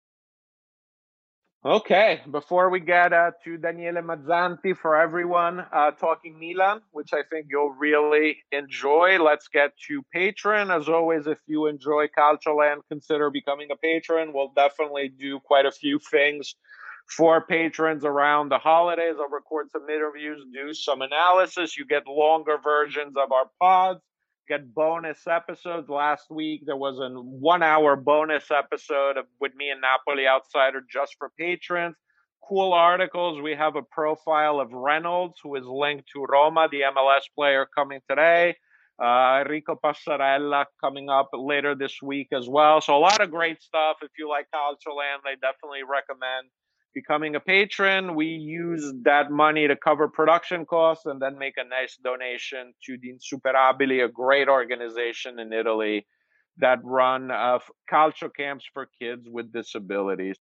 Okay, before we get to Daniele Mazzanti, for everyone talking Milan, which I think you'll really enjoy, let's get to Patreon. As always, if you enjoy Calcioland, consider becoming a patron. We'll definitely do quite a few things for patrons around the holidays. I'll record some interviews, do some analysis. You get longer versions of our pods, get bonus episodes. Last week, there was a 1-hour bonus episode with me and Napoli Outsider just for patrons. Cool articles. We have a profile of Reynolds, who is linked to Roma, the MLS player, coming today. Enrico Passarella coming up later this week as well. So a lot of great stuff. If you like Calcioland, I definitely recommend becoming a patron. We use that money to cover production costs and then make a nice donation to the Insuperabili, a great organization in Italy that run calcio camps for kids with disabilities.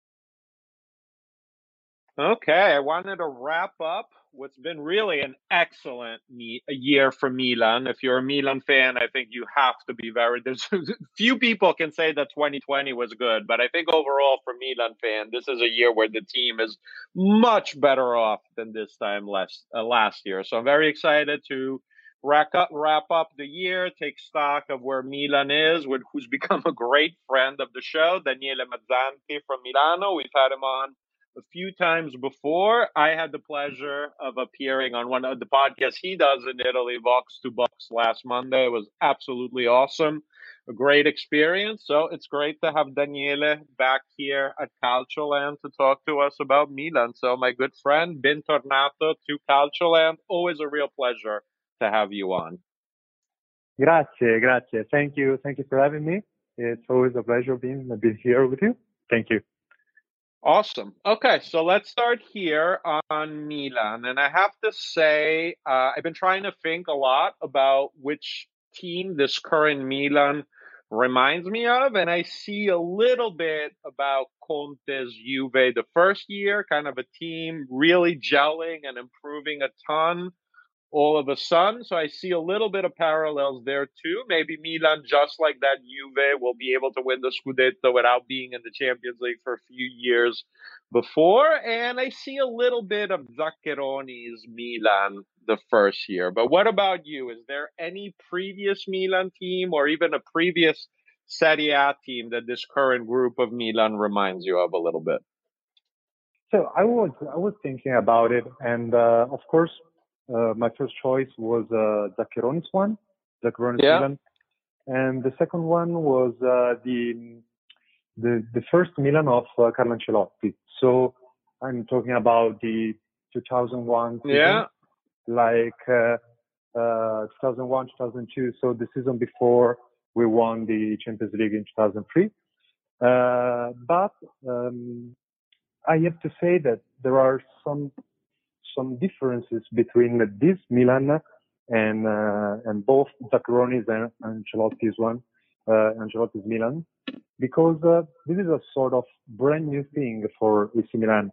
Okay, I wanted to wrap up what's been really an excellent year for Milan. If you're a Milan fan, I think you have to be there's few people can say that 2020 was good, but I think overall for Milan fan, this is a year where the team is much better off than this time last year. So I'm very excited to wrap up the year, take stock of where Milan is, with who's become a great friend of the show, Daniele Mazzanti from Milano. We've had him on a few times before. I had the pleasure of appearing on one of the podcasts he does in Italy, Vox to Box, last Monday. It was absolutely awesome. A great experience. So it's great to have Daniele back here at Calcioland to talk to us about Milan. So my good friend, bentornato to Calcioland. Always a real pleasure to have you on. Grazie. Thank you for having me. It's always a pleasure being here with you. Thank you. Awesome. Okay, so let's start here on Milan. And I have to say, I've been trying to think a lot about which team this current Milan reminds me of. And I see a little bit about Conte's Juve the first year, kind of a team really gelling and improving a ton all of a sudden. So I see a little bit of parallels there too. Maybe Milan, just like that Juve, will be able to win the Scudetto without being in the Champions League for a few years before. And I see a little bit of Zaccheroni's Milan the first year. But what about you? Is there any previous Milan team or even a previous Serie A team that this current group of Milan reminds you of a little bit? So I was thinking about it, and of course, my first choice was Zaccheroni's Milan, and the second one was the first Milan of Carlo Ancelotti. So I'm talking about the 2001 season, like 2001, 2002. So the season before we won the Champions League in 2003. But I have to say that there are some differences between this Milan and both Zaccheroni's and Ancelotti's Milan, because this is a sort of brand new thing for AC Milan.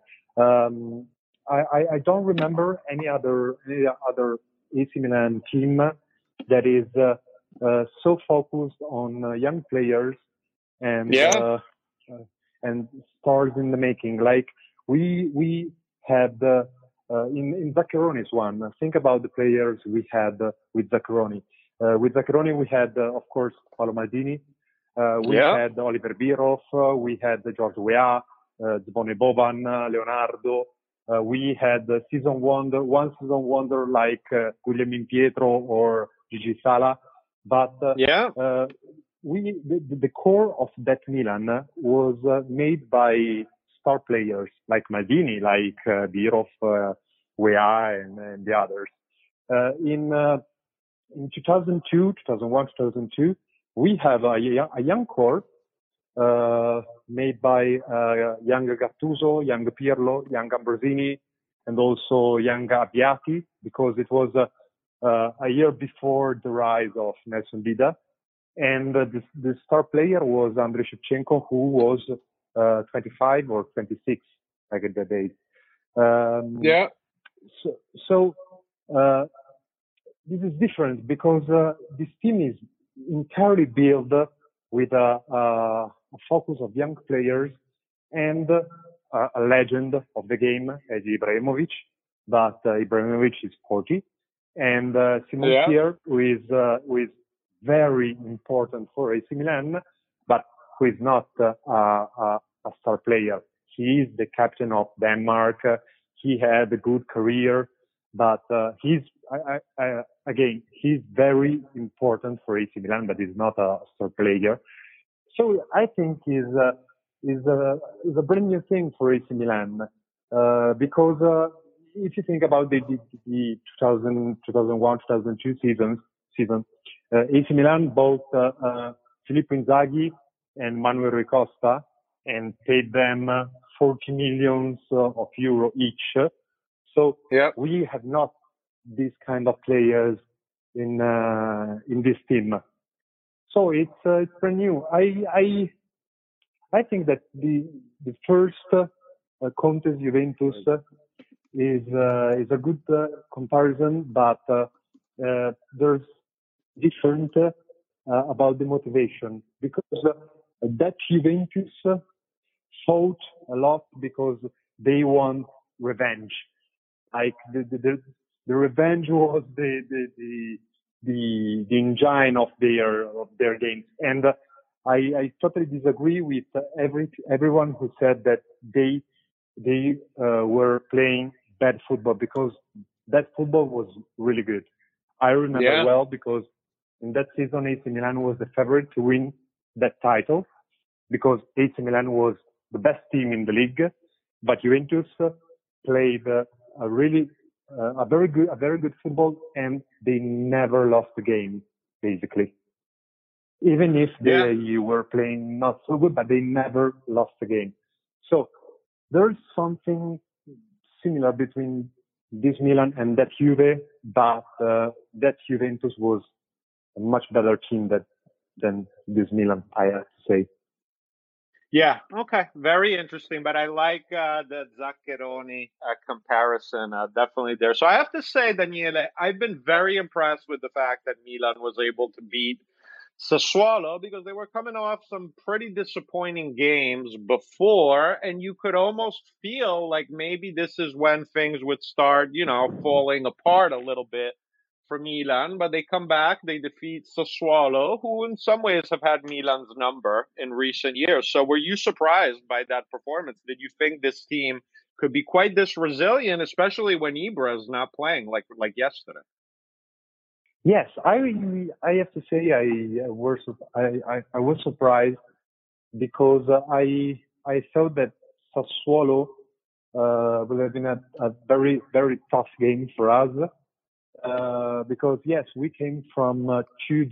I don't remember any other AC Milan team that is so focused on young players and Yeah. and stars in the making. Like we had in Zaccherone's one. Think about the players we had with Zaccherone. With Zaccherone, we had of course Paolo Maldini. We Yeah. had Oliver Bierhoff. We had George Weah, Zvone Boban, Leonardo. We had one season wonder like Guglielmin Pietro or Gigi Sala. But Yeah. the core of that Milan was made by star players like Maldini, like Bierhoff, Weah, and the others. In 2002, 2001, 2002, we have a young core made by young Gattuso, young Pirlo, young Ambrosini, and also young Abbiati, because it was a year before the rise of Nelson Dida. And the star player was Andrei Shevchenko, who was 25 or 26 back in the day. Yeah. So this is different because this team is entirely built with a focus of young players and a legend of the game, as Ibrahimovic, but Ibrahimovic is 40, and Simon Kjaer, who is very important for AC Milan, but who is not a star player. He is the captain of Denmark. He had a good career, but he's very important for AC Milan, but he's not a star player. So I think is a brand new thing for AC Milan because if you think about the 2000, 2001, 2002 season, AC Milan bought Filippo Inzaghi and Manuel Rui Costa and paid them 40 million of euro each. So we have not these kind of players in this team. So it's brand new. I think that the first Conte's Juventus is a good comparison, but there's different about the motivation because that Juventus fought a lot because they want revenge. Like the revenge was the engine of their games, and I totally disagree with everyone who said that they were playing bad football because that football was really good. I remember well because in that season AC Milan was the favorite to win that title because AC Milan was the best team in the league, but Juventus played a very good football, and they never lost a game basically. Even if they were playing not so good, but they never lost a game. So there's something similar between this Milan and that Juve, but that Juventus was a much better team than this Milan, I have to say. Yeah, okay. Very interesting, but I like the Zaccherone comparison definitely there. So I have to say, Daniele, I've been very impressed with the fact that Milan was able to beat Sassuolo because they were coming off some pretty disappointing games before, and you could almost feel like maybe this is when things would start, falling apart a little bit for Milan, but they come back, they defeat Sassuolo, who in some ways have had Milan's number in recent years. So were you surprised by that performance? Did you think this team could be quite this resilient, especially when Ibra is not playing like yesterday? Yes, I have to say I was surprised because I thought that Sassuolo would have been a very, very tough game for us. Because yes, we came from two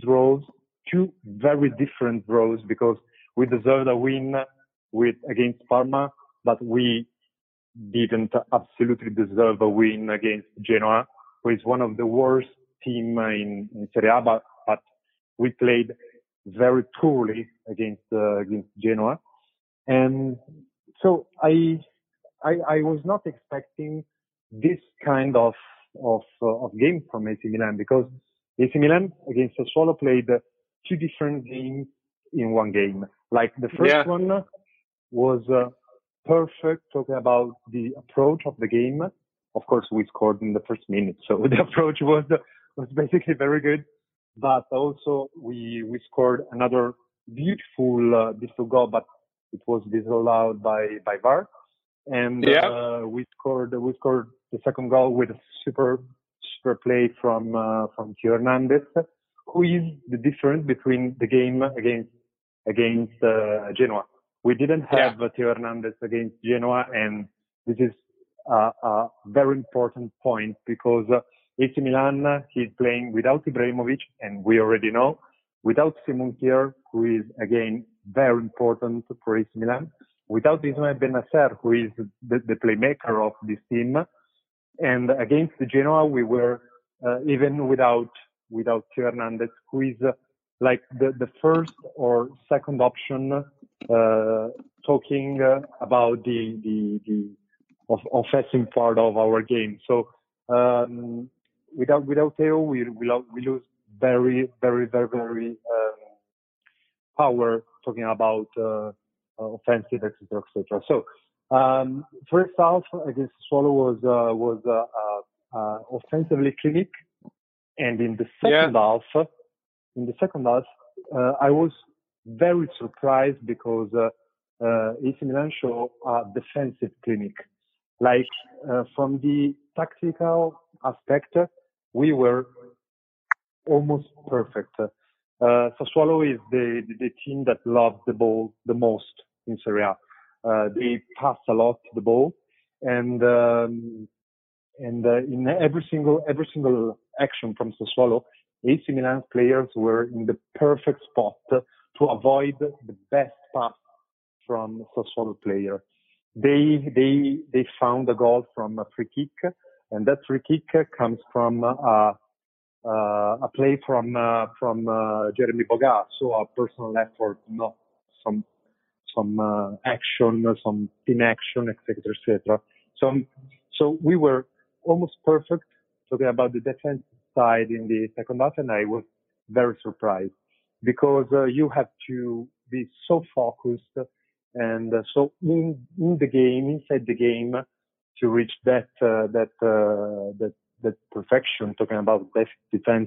very different draws because we deserved a win against Parma, but we didn't absolutely deserve a win against Genoa, who is one of the worst team in Serie A, but we played very poorly against Genoa, and so I was not expecting this kind of game from AC Milan because AC Milan against Sassuolo played two different games in one game. Like the first one was perfect, talking about the approach of the game. Of course, we scored in the first minute, so the approach was basically very good. But also we scored another beautiful goal, but it was disallowed by VAR. And we scored the second goal with a super play from Theo Hernandez, who is the difference between the game against Genoa. We didn't have Theo Hernandez against Genoa, and this is a very important point because AC Milan is playing without Ibrahimovic, and we already know, without Simon Kjaer, who is again very important for AC Milan, without Ismael Bennacer, who is the playmaker of this team, and against the Genoa, we were even without Theo Hernandez, who is like the first or second option, talking about the offensive part of our game. So without Theo, we lose very power, talking about offensive, etc., etc. So first half against Swallow was offensively clinic, and in the second half, I was very surprised because AC Milan showed a defensive clinic. Like from the tactical aspect, we were almost perfect. Sassuolo is the team that loves the ball the most in Serie A. They pass a lot the ball, and in every single action from Sassuolo, AC Milan players were in the perfect spot to avoid the best pass from Sassuolo player. They found a goal from a free kick, and that free kick comes from a play from Jeremy Boga, so a personal effort, not some action, some team action, etc., etc. So we were almost perfect, talking about the defense side in the second half, and I was very surprised because you have to be so focused and so in the game, inside the game, to reach that perfection, talking about defense,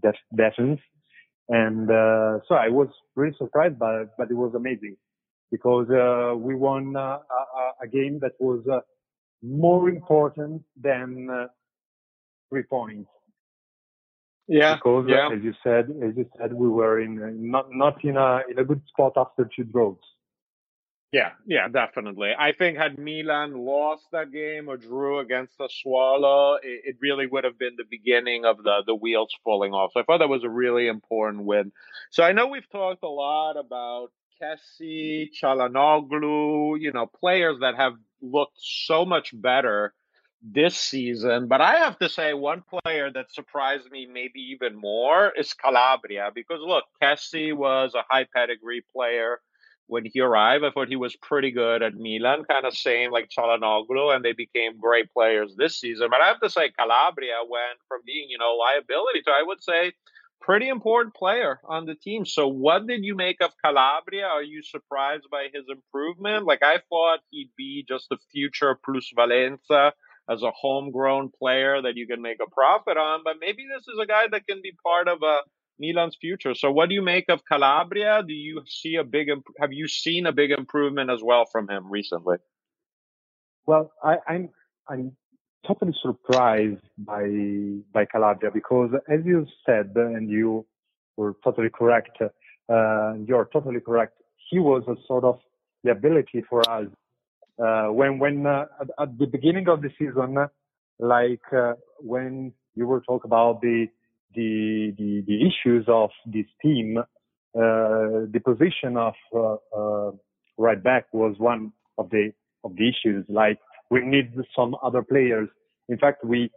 and so I was really surprised, but it was amazing because we won a game that was more important than 3 points. Yeah, because as you said, we were not in a good spot after 2 draws. Yeah, definitely. I think had Milan lost that game or drew against Sassuolo, it really would have been the beginning of the wheels falling off. So I thought that was a really important win. So I know we've talked a lot about Kessie, Çalhanoğlu, players that have looked so much better this season. But I have to say one player that surprised me maybe even more is Calabria. Because look, Kessie was a high pedigree player when he arrived. I thought he was pretty good at Milan, kind of same like Çalhanoğlu, and they became great players this season. But I have to say Calabria went from being, liability to, I would say, pretty important player on the team. So what did you make of Calabria? Are you surprised by his improvement? Like, I thought he'd be just the future plusvalenza as a homegrown player that you can make a profit on, but maybe this is a guy that can be part of Milan's future. So what do you make of Calabria? Do you see have you seen a big improvement as well from him recently? Well, I'm totally surprised by Calabria because, as you said, and you were totally correct, you're totally correct. He was a sort of liability for us when at the beginning of the season, like when you were talking about the issues of this team, the position of right back was one of the issues. Like, we need some other players. In fact, we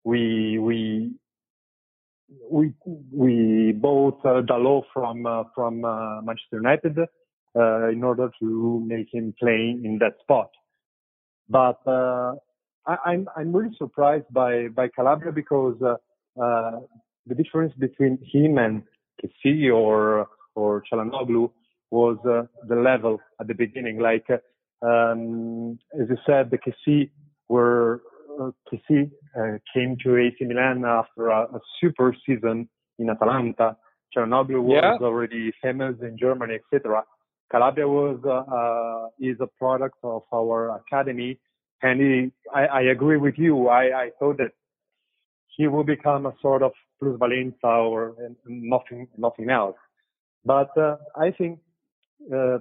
bought Dalot from Manchester United in order to make him play in that spot. But I'm really surprised by Calabria because the difference between him and Kessie or Çalhanoğlu was the level at the beginning. Like, as you said, the Kessie came to AC Milan after a super season in Atalanta. Chernobyl was already famous in Germany, etc. Calabria is a product of our academy, and I agree with you. I thought that he will become a sort of plusvalenza or nothing else. But I think the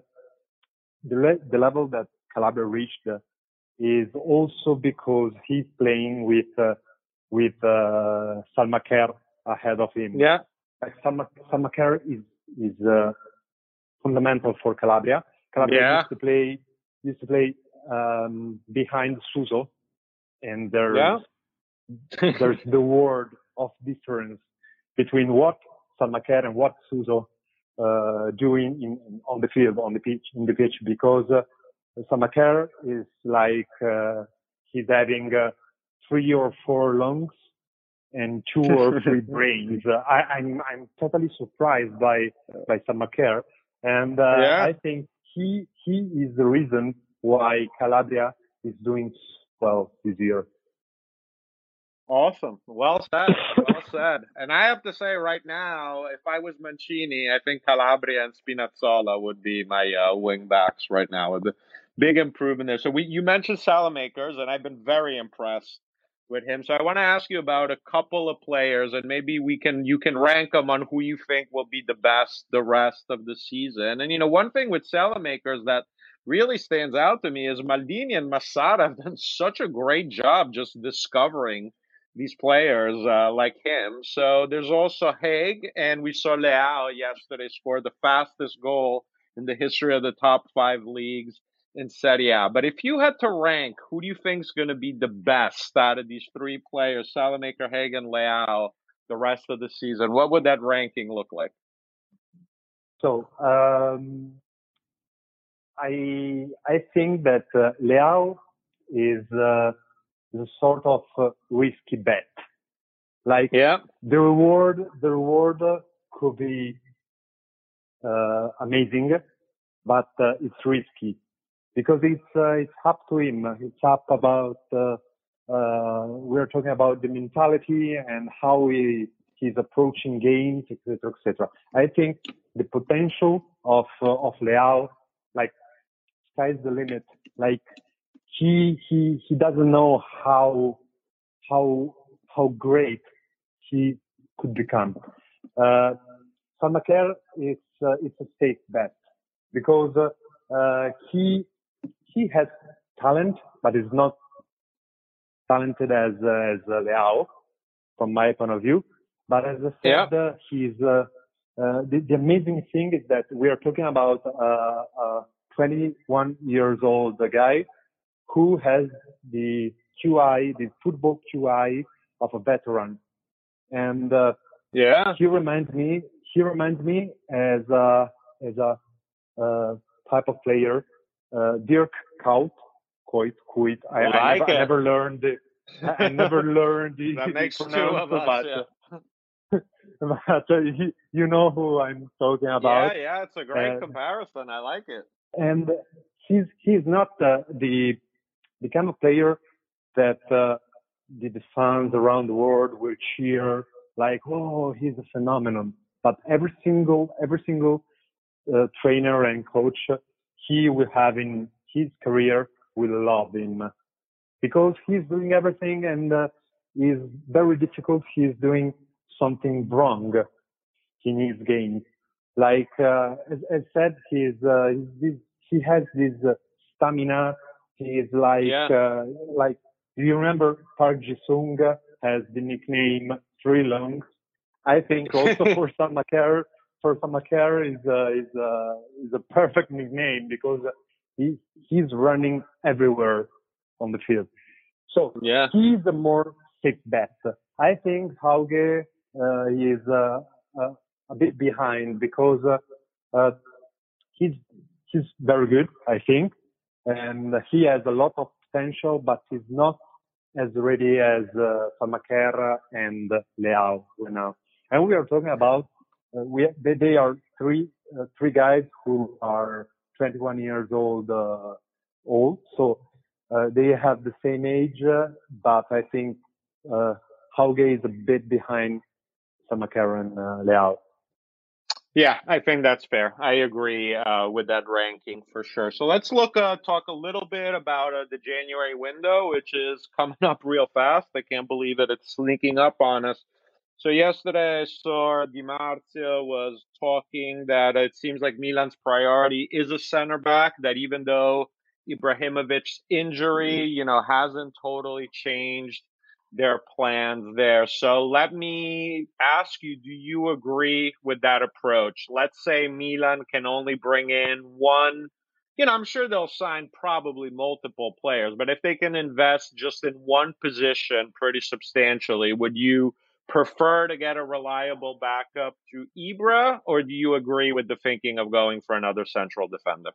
level that Calabria reached is also because he's playing with Salmaker ahead of him. Yeah. Like Salmaker is fundamental for Calabria. Calabria used to play behind Suso, and there's the word of difference between what Salmaker and what Suso doing on the field, on the pitch, because Salmaker is like he's having 3 or 4 lungs and 2 or 3 brains. I'm totally surprised by Salmaker, and I think he is the reason why Calabria is doing well this year. Awesome. Well said. Well said. And I have to say right now, if I was Mancini, I think Calabria and Spinazzola would be my wing backs right now. With a big improvement there. So you mentioned Salamakers, and I've been very impressed with him. So I want to ask you about a couple of players, and maybe you can rank them on who you think will be the best the rest of the season. And one thing with Salamakers that really stands out to me is Maldini and Massara have done such a great job just discovering these players like him. So there's also Haig, and we saw Leao yesterday score the fastest goal in the history of the top 5 leagues in Serie A. But if you had to rank, who do you think is going to be the best out of these 3 players, Salamaker, Haig, and Leao, the rest of the season? What would that ranking look like? So I think that Leao is a sort of risky bet. Like the reward could be amazing, but it's risky because it's up to him. It's up about we're talking about the mentality and how he's approaching games, etc., etc. I think the potential of Leao, like, sky's the limit. Like, he doesn't know how great he could become. Salmaker, it's a safe bet because he has talent, but is not talented as Leao, from my point of view. But as I said, he's the amazing thing is that we are talking about a 21 years old guy who has the QI, the football QI of a veteran, and he reminds me as a type of player, Dirk Kuyt. I never learned the that makes 2 of us. But you know who I'm talking about. Yeah, it's a great comparison. I like it. And he's not the kind of player that the fans around the world will cheer like, oh, he's a phenomenon. But every single trainer and coach he will have in his career will love him because he's doing everything and is very difficult. He's doing something wrong in his game. Like as said, he has this stamina. He is like do you remember Park Ji-sung has the nickname 3 Lungs? I think also for Salmaker is a perfect nickname because he's running everywhere on the field. So he's a more safe bet. I think Hauge is a bit behind because he's very good, I think, and he has a lot of potential, but he's not as ready as Salmaker and Leao now. And we are talking about they are 3 three guys who are 21 years old. So they have the same age, but I think Hauge is a bit behind Samakar and Leao. Yeah, I think that's fair. I agree with that ranking for sure. So let's talk a little bit about the January window, which is coming up real fast. I can't believe it. It's sneaking up on us. So yesterday I saw Di Marzio was talking that it seems like Milan's priority is a center back, that even though Ibrahimovic's injury, hasn't totally changed their plans there. So let me ask you, do you agree with that approach? Let's say Milan can only bring in one. I'm sure they'll sign probably multiple players, but if they can invest just in one position pretty substantially, would you prefer to get a reliable backup to Ibra, or do you agree with the thinking of going for another central defender?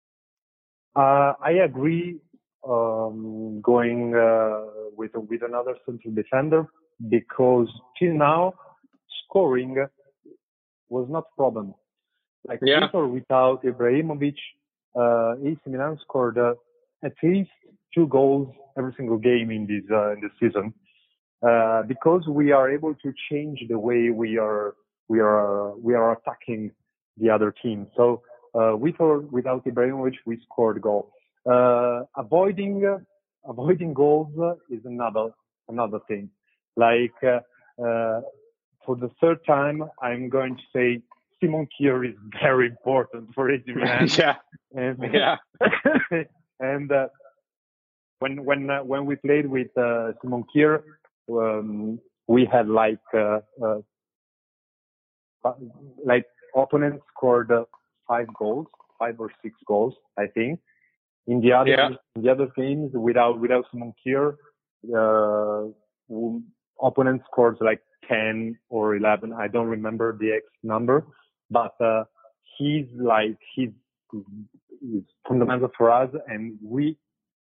I agree going with another central defender, because till now scoring was not a problem. Like with or without Ibrahimovic, AC Milan scored at least 2 goals every single game in this season, because we are able to change the way we are attacking the other team. So with or without Ibrahimovic, we scored goals. Avoiding goals is another thing. Like for the third time, I'm going to say Simon Kjær is very important for AC Milan. And when we played with Simon Kjær, we had like opponents scored 5 or 6 goals, I think. In the other games, without Simon Kjær, opponents scored like 10 or 11. I don't remember the exact number, but he's fundamental for us, and we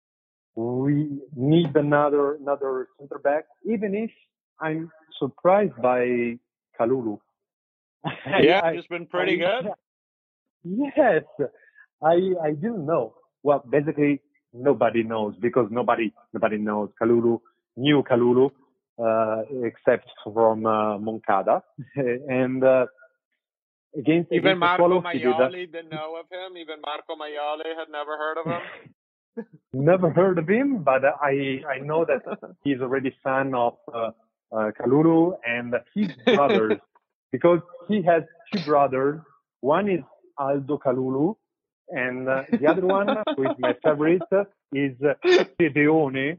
need another center back. Even if I'm surprised by Kalulu. He's been pretty good. Yes, I didn't know. Well, basically nobody knows, because nobody knows Kalulu, knew Kalulu, except from Moncada. And against Marco Maioli didn't know of him. Even Marco Maioli had never heard of him. Never heard of him, but I know that he's already fan of Kalulu and his brothers, because he has 2 brothers. One is Aldo Kalulu, and the other one, who is my favorite, is Gideone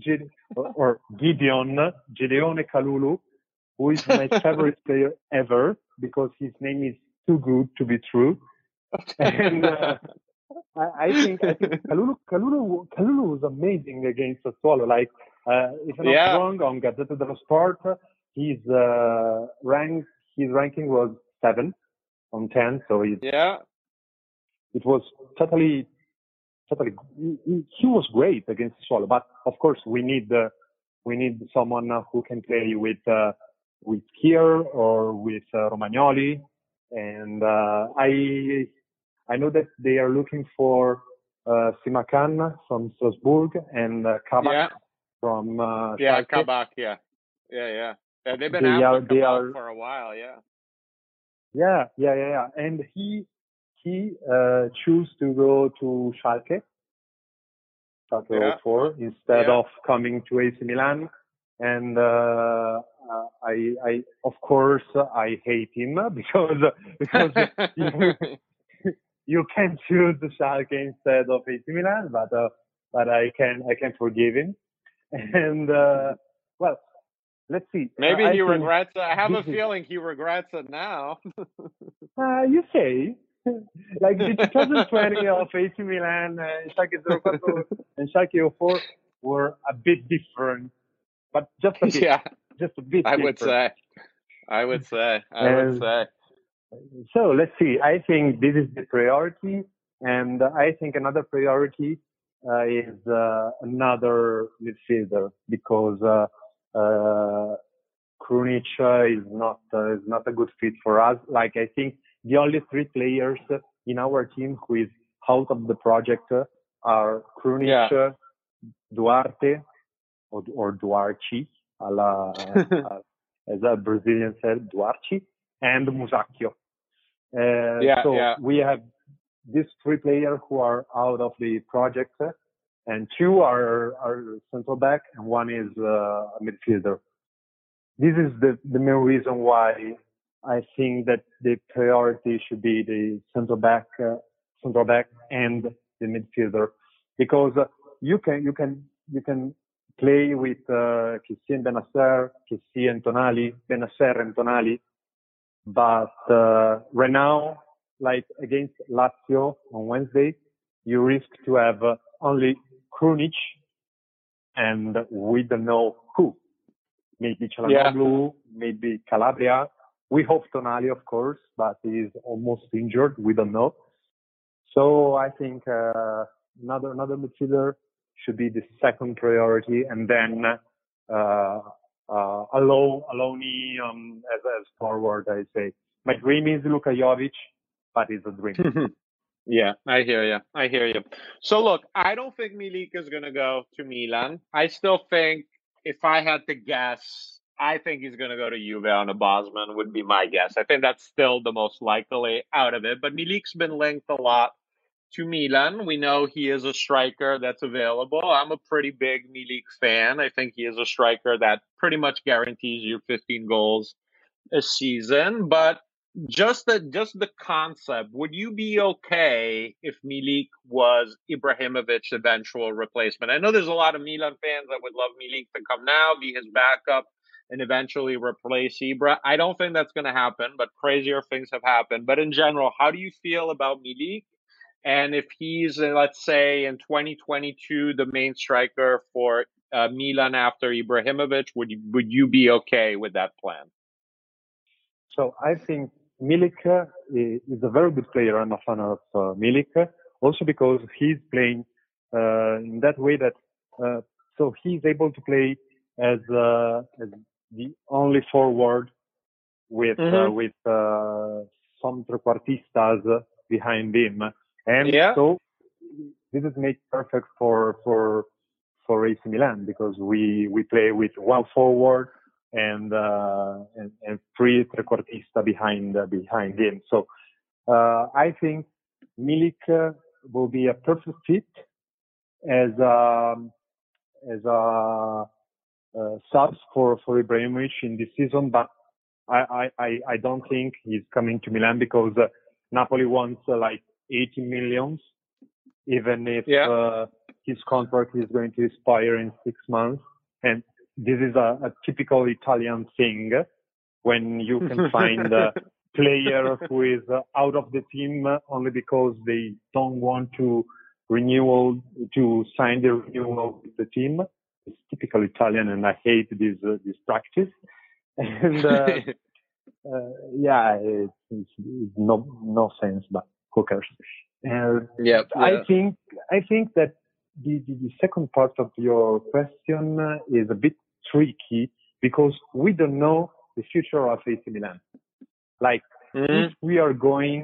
Kalulu, who is my favorite player ever, because his name is too good to be true. And I think Kalulu was amazing against Sassuolo. Like, if I'm not wrong, on Gazzetta dello Sport, his ranking was 7 on 10. So it was totally. He was great against Sassuolo, but of course we need someone who can play with Kjær or with Romagnoli, and I know that they are looking for Simakan from Strasbourg and Kabak from Schalke. Kabak, yeah. They've been after Kabak for a while, Yeah. And he chose to go to Schalke 04 instead of coming to AC Milan. And I of course I hate him because you can choose the Schalke instead of AC Milan, but I can forgive him. And well, let's see. Maybe he regrets it. I have a feeling he regrets it now. You say. Like the 2020 of AC Milan, Schalke 04 and Schalke 04 were a bit different, but just a bit. Yeah, just a bit. I would say. So let's see. I think this is the priority, and I think another priority is another midfielder, because Krunic is not a good fit for us. Like, I think the only three players in our team who is out of the project are Krunic, Duarte, or Duarchi, as a Brazilian said, Duarchi, and Musacchio. We have these three players who are out of the project, and two are central back, and one is a midfielder. This is the main reason why I think that the priority should be the central back, and the midfielder, because you can play with Kessie and Bennacer, Kessie and Tonali, Bennacer and Tonali, but right now, like against Lazio on Wednesday, you risk to have only Krunic, and we don't know who. Maybe Çalhanoğlu, maybe Calabria. We hope Tonali, of course, but he's almost injured. We don't know. So I think another midfielder should be the second priority, and then Aloni as forward. I say my dream is Luka Jovic, but it's a dream. Yeah, I hear you. So look, I don't think Milik is going to go to Milan. I still think, if I had to guess, I think he's going to go to Juve on a Bosman, would be my guess. I think that's still the most likely out of it. But Milik's been linked a lot to Milan. We know he is a striker that's available. I'm a pretty big Milik fan. I think he is a striker that pretty much guarantees you 15 goals a season. But just the concept, would you be okay if Milik was Ibrahimovic's eventual replacement? I know there's a lot of Milan fans that would love Milik to come now, be his backup, and eventually replace Ibra. I don't think that's going to happen, but crazier things have happened. But in general, how do you feel about Milik? And if he's, let's say, in 2022, the main striker for Milan after Ibrahimovic, would you be okay with that plan? So I think Milik is a very good player. I'm a fan of Milik, also because he's playing in that way that so he's able to play as the only forward with some trequartistas behind him, and so this is made perfect for AC Milan, because we play with one forward and three trequartista behind him. So I think Milik will be a perfect fit as a subs for Ibrahimovic in this season, but I don't think he's coming to Milan, because Napoli wants like 80 million, even if his contract is going to expire in 6 months. And this is a typical Italian thing, when you can find a player who is out of the team only because they don't want to sign the renewal with the team. It's typical Italian, and I hate this practice. And it's no sense, but who cares? I think that the second part of your question is a bit tricky, because we don't know the future of AC Milan. Like, if we are going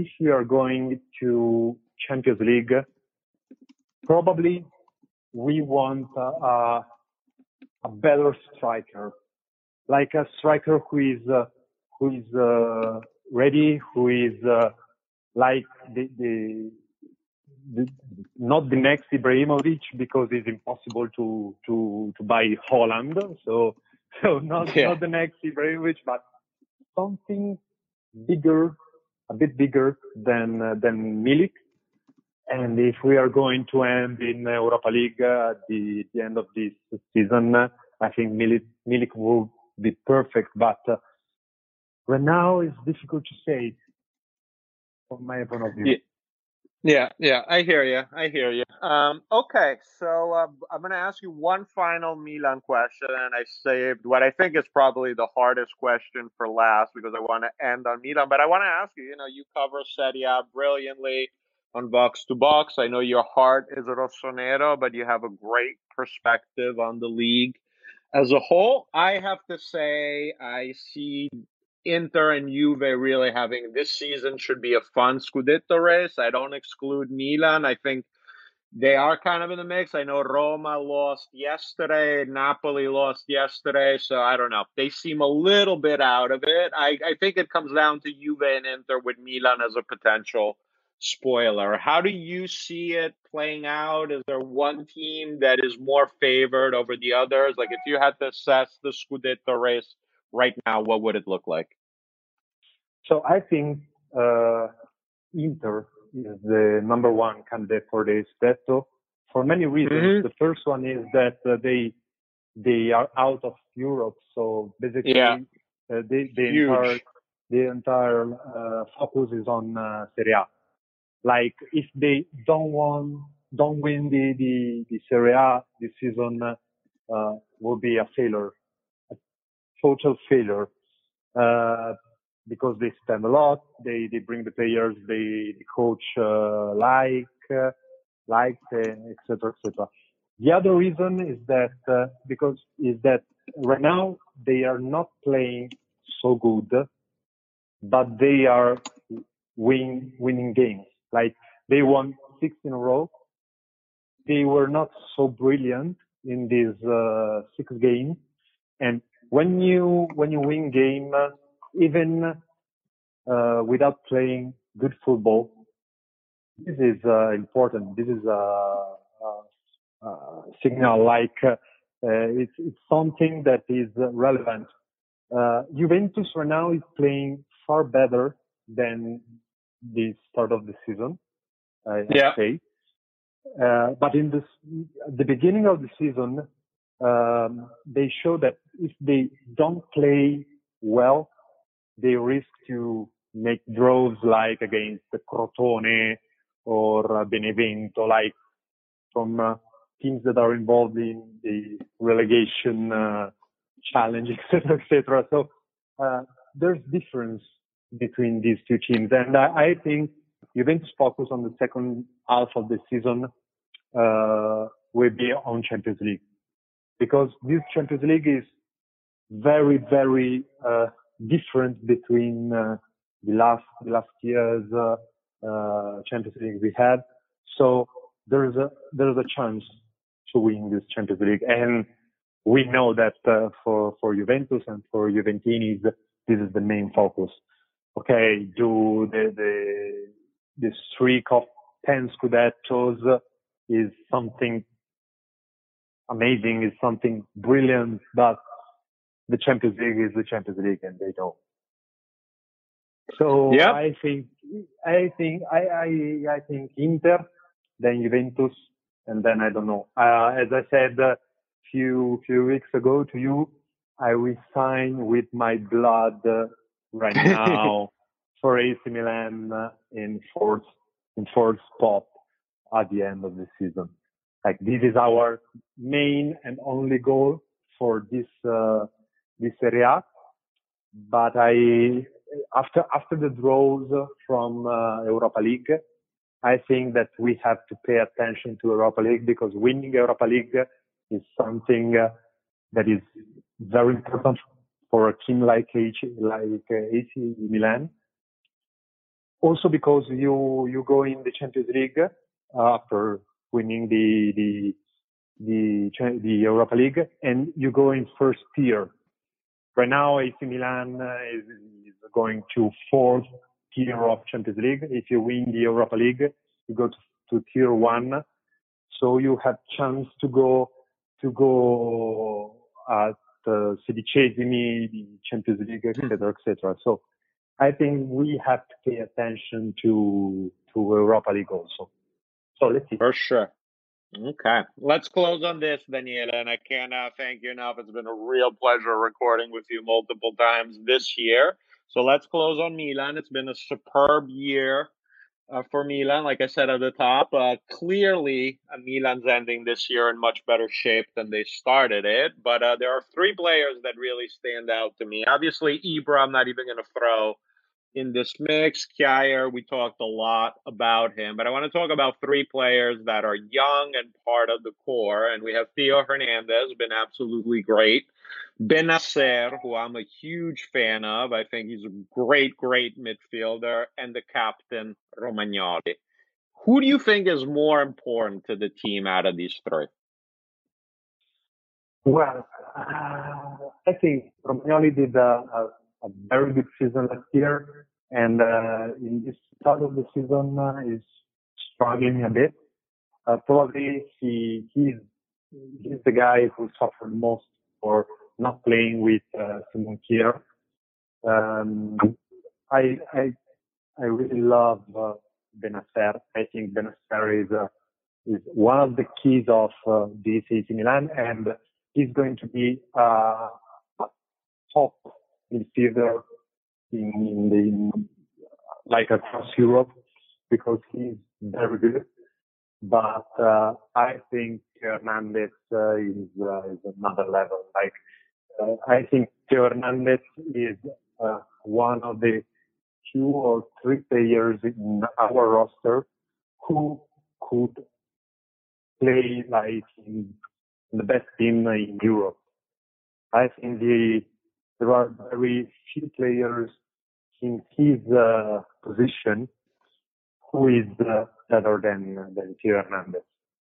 to Champions League, probably we want a better striker, like a striker who is ready, who is like the not the next Ibrahimovic, because it's impossible to buy Holland. So not the next Ibrahimovic, but something bigger, a bit bigger than Milik. And if we are going to end in Europa League at the end of this season, I think Milik will be perfect. But right now it's difficult to say from my point of view. Yeah, I hear you. Okay, so I'm going to ask you one final Milan question, and I saved what I think is probably the hardest question for last, because I want to end on Milan. But I want to ask you, you cover Serie A brilliantly on Box to Box. I know your heart is rossonero, but you have a great perspective on the league as a whole. I have to say, I see Inter and Juve really having this season should be a fun Scudetto race. I don't exclude Milan. I think they are kind of in the mix. I know Roma lost yesterday, Napoli lost yesterday, so I don't know. They seem a little bit out of it. I think it comes down to Juve and Inter with Milan as a potential spoiler. How do you see it playing out? Is there one team that is more favored over the others? Like if you had to assess the Scudetto race right now, what would it look like? So I think Inter is the number one candidate for the Scudetto for many reasons. Mhm. The first one is that they are out of Europe, so basically Yeah. the entire focus is on Serie A. Like if they don't win the Serie A this season, will be a failure, a total failure, because they spend a lot. They bring the players the coach likes, and etc. etc. The other reason is that right now they are not playing so good, but they are winning games. Like they won 6 in a row. They were not so brilliant in these 6 games, and when you win game, even without playing good football, this is important. This is a signal. Like it's something that is relevant. Juventus right now is playing far better than the start of the season, I say. But at the beginning of the season, they show that if they don't play well, they risk to make draws like against Crotone or Benevento, like from teams that are involved in the relegation challenge, etc., etc. So there's difference between these two teams, and I think Juventus focus on the second half of the season will be on Champions League, because this Champions League is very, very different between the last year's Champions League we had. So there's a chance to win this Champions League, and we know that for Juventus and for Juventini, this is the main focus. Okay, do the streak of 10 Scudettos is something amazing, is something brilliant, but the Champions League is the Champions League, and they know. So yep. I think Inter, then Juventus, and then I don't know. As I said a few weeks ago to you, I will sign with my blood right now for AC Milan in fourth spot at the end of the season. Like this is our main and only goal for this Serie A. But after the draws from Europa League, I think that we have to pay attention to Europa League, because winning Europa League is something that is very important for a team like AC Milan. Also because you go in the Champions League after winning the Europa League, and you go in first tier. Right now, AC Milan is going to fourth tier of Champions League. If you win the Europa League, you go to tier 1. So you have chance to go at sedicesimi, the Champions League, etc., etc. So I think we have to pay attention to Europa League also. So let's see. For sure. Okay. Let's close on this, Daniele, and I can't thank you enough. It's been a real pleasure recording with you multiple times this year. So let's close on Milan. It's been a superb year for Milan. Like I said at the top, clearly Milan's ending this year in much better shape than they started it. But there are 3 players that really stand out to me. Obviously, Ibra, I'm not even going to throw in this mix. Kjaer, we talked a lot about him, but I want to talk about three players that are young and part of the core. And we have Theo Hernandez, been absolutely great. Benacer, who I'm a huge fan of. I think he's a great, great midfielder. And the captain, Romagnoli. Who do you think is more important to the team out of these three? Well, I think Romagnoli did a very good season last year, and in this start of the season is struggling a bit. Probably he's the guy who suffered most for not playing with Simon Kjaer. I really love Benacer. I think Benacer is one of the keys of this AC Milan, and he's going to be a top midfielder like across Europe because he's very good. But I think Hernandez is another level. I think Theo Hernandez is one of the 2 or 3 players in our roster who could play like in the best team in Europe. I think there are very few players in his position who is better than Theo Hernandez.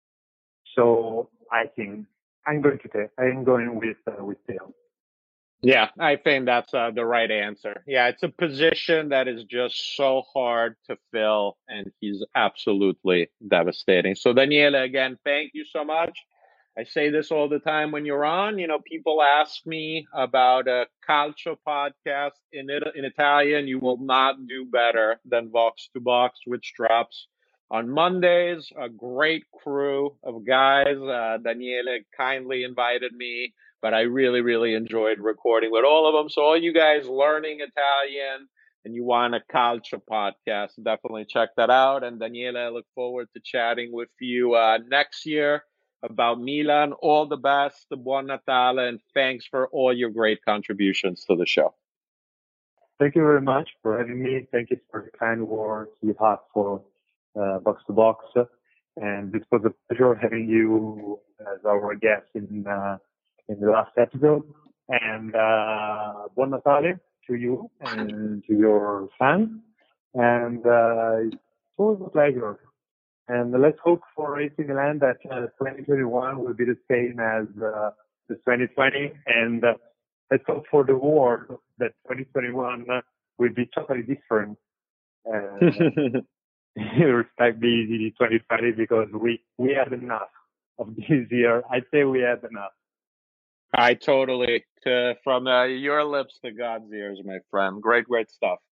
So I think I'm going with Theo. Yeah, I think that's the right answer. Yeah, it's a position that is just so hard to fill, and he's absolutely devastating. So, Daniele, again, thank you so much. I say this all the time when you're on. People ask me about a calcio podcast in Italian. You will not do better than Vox to Box, which drops on Mondays. A great crew of guys. Daniele kindly invited me, but I really, really enjoyed recording with all of them. So all you guys learning Italian and you want a calcio podcast, definitely check that out. And Daniele, I look forward to chatting with you next year about Milan. All the best, Buon Natale, and thanks for all your great contributions to the show. Thank you very much for having me. Thank you for the kind words you had for Box to Box. And it was a pleasure having you as our guest in the last episode. And Buon Natale to you and to your fans. And it was a pleasure. And let's hope for AC Milan that 2021 will be the same as the 2020. And let's hope for the world that 2021 will be totally different in respect the 2020 because we had enough of this year. I'd say we had enough. I totally, from your lips to God's ears, my friend. Great, great stuff.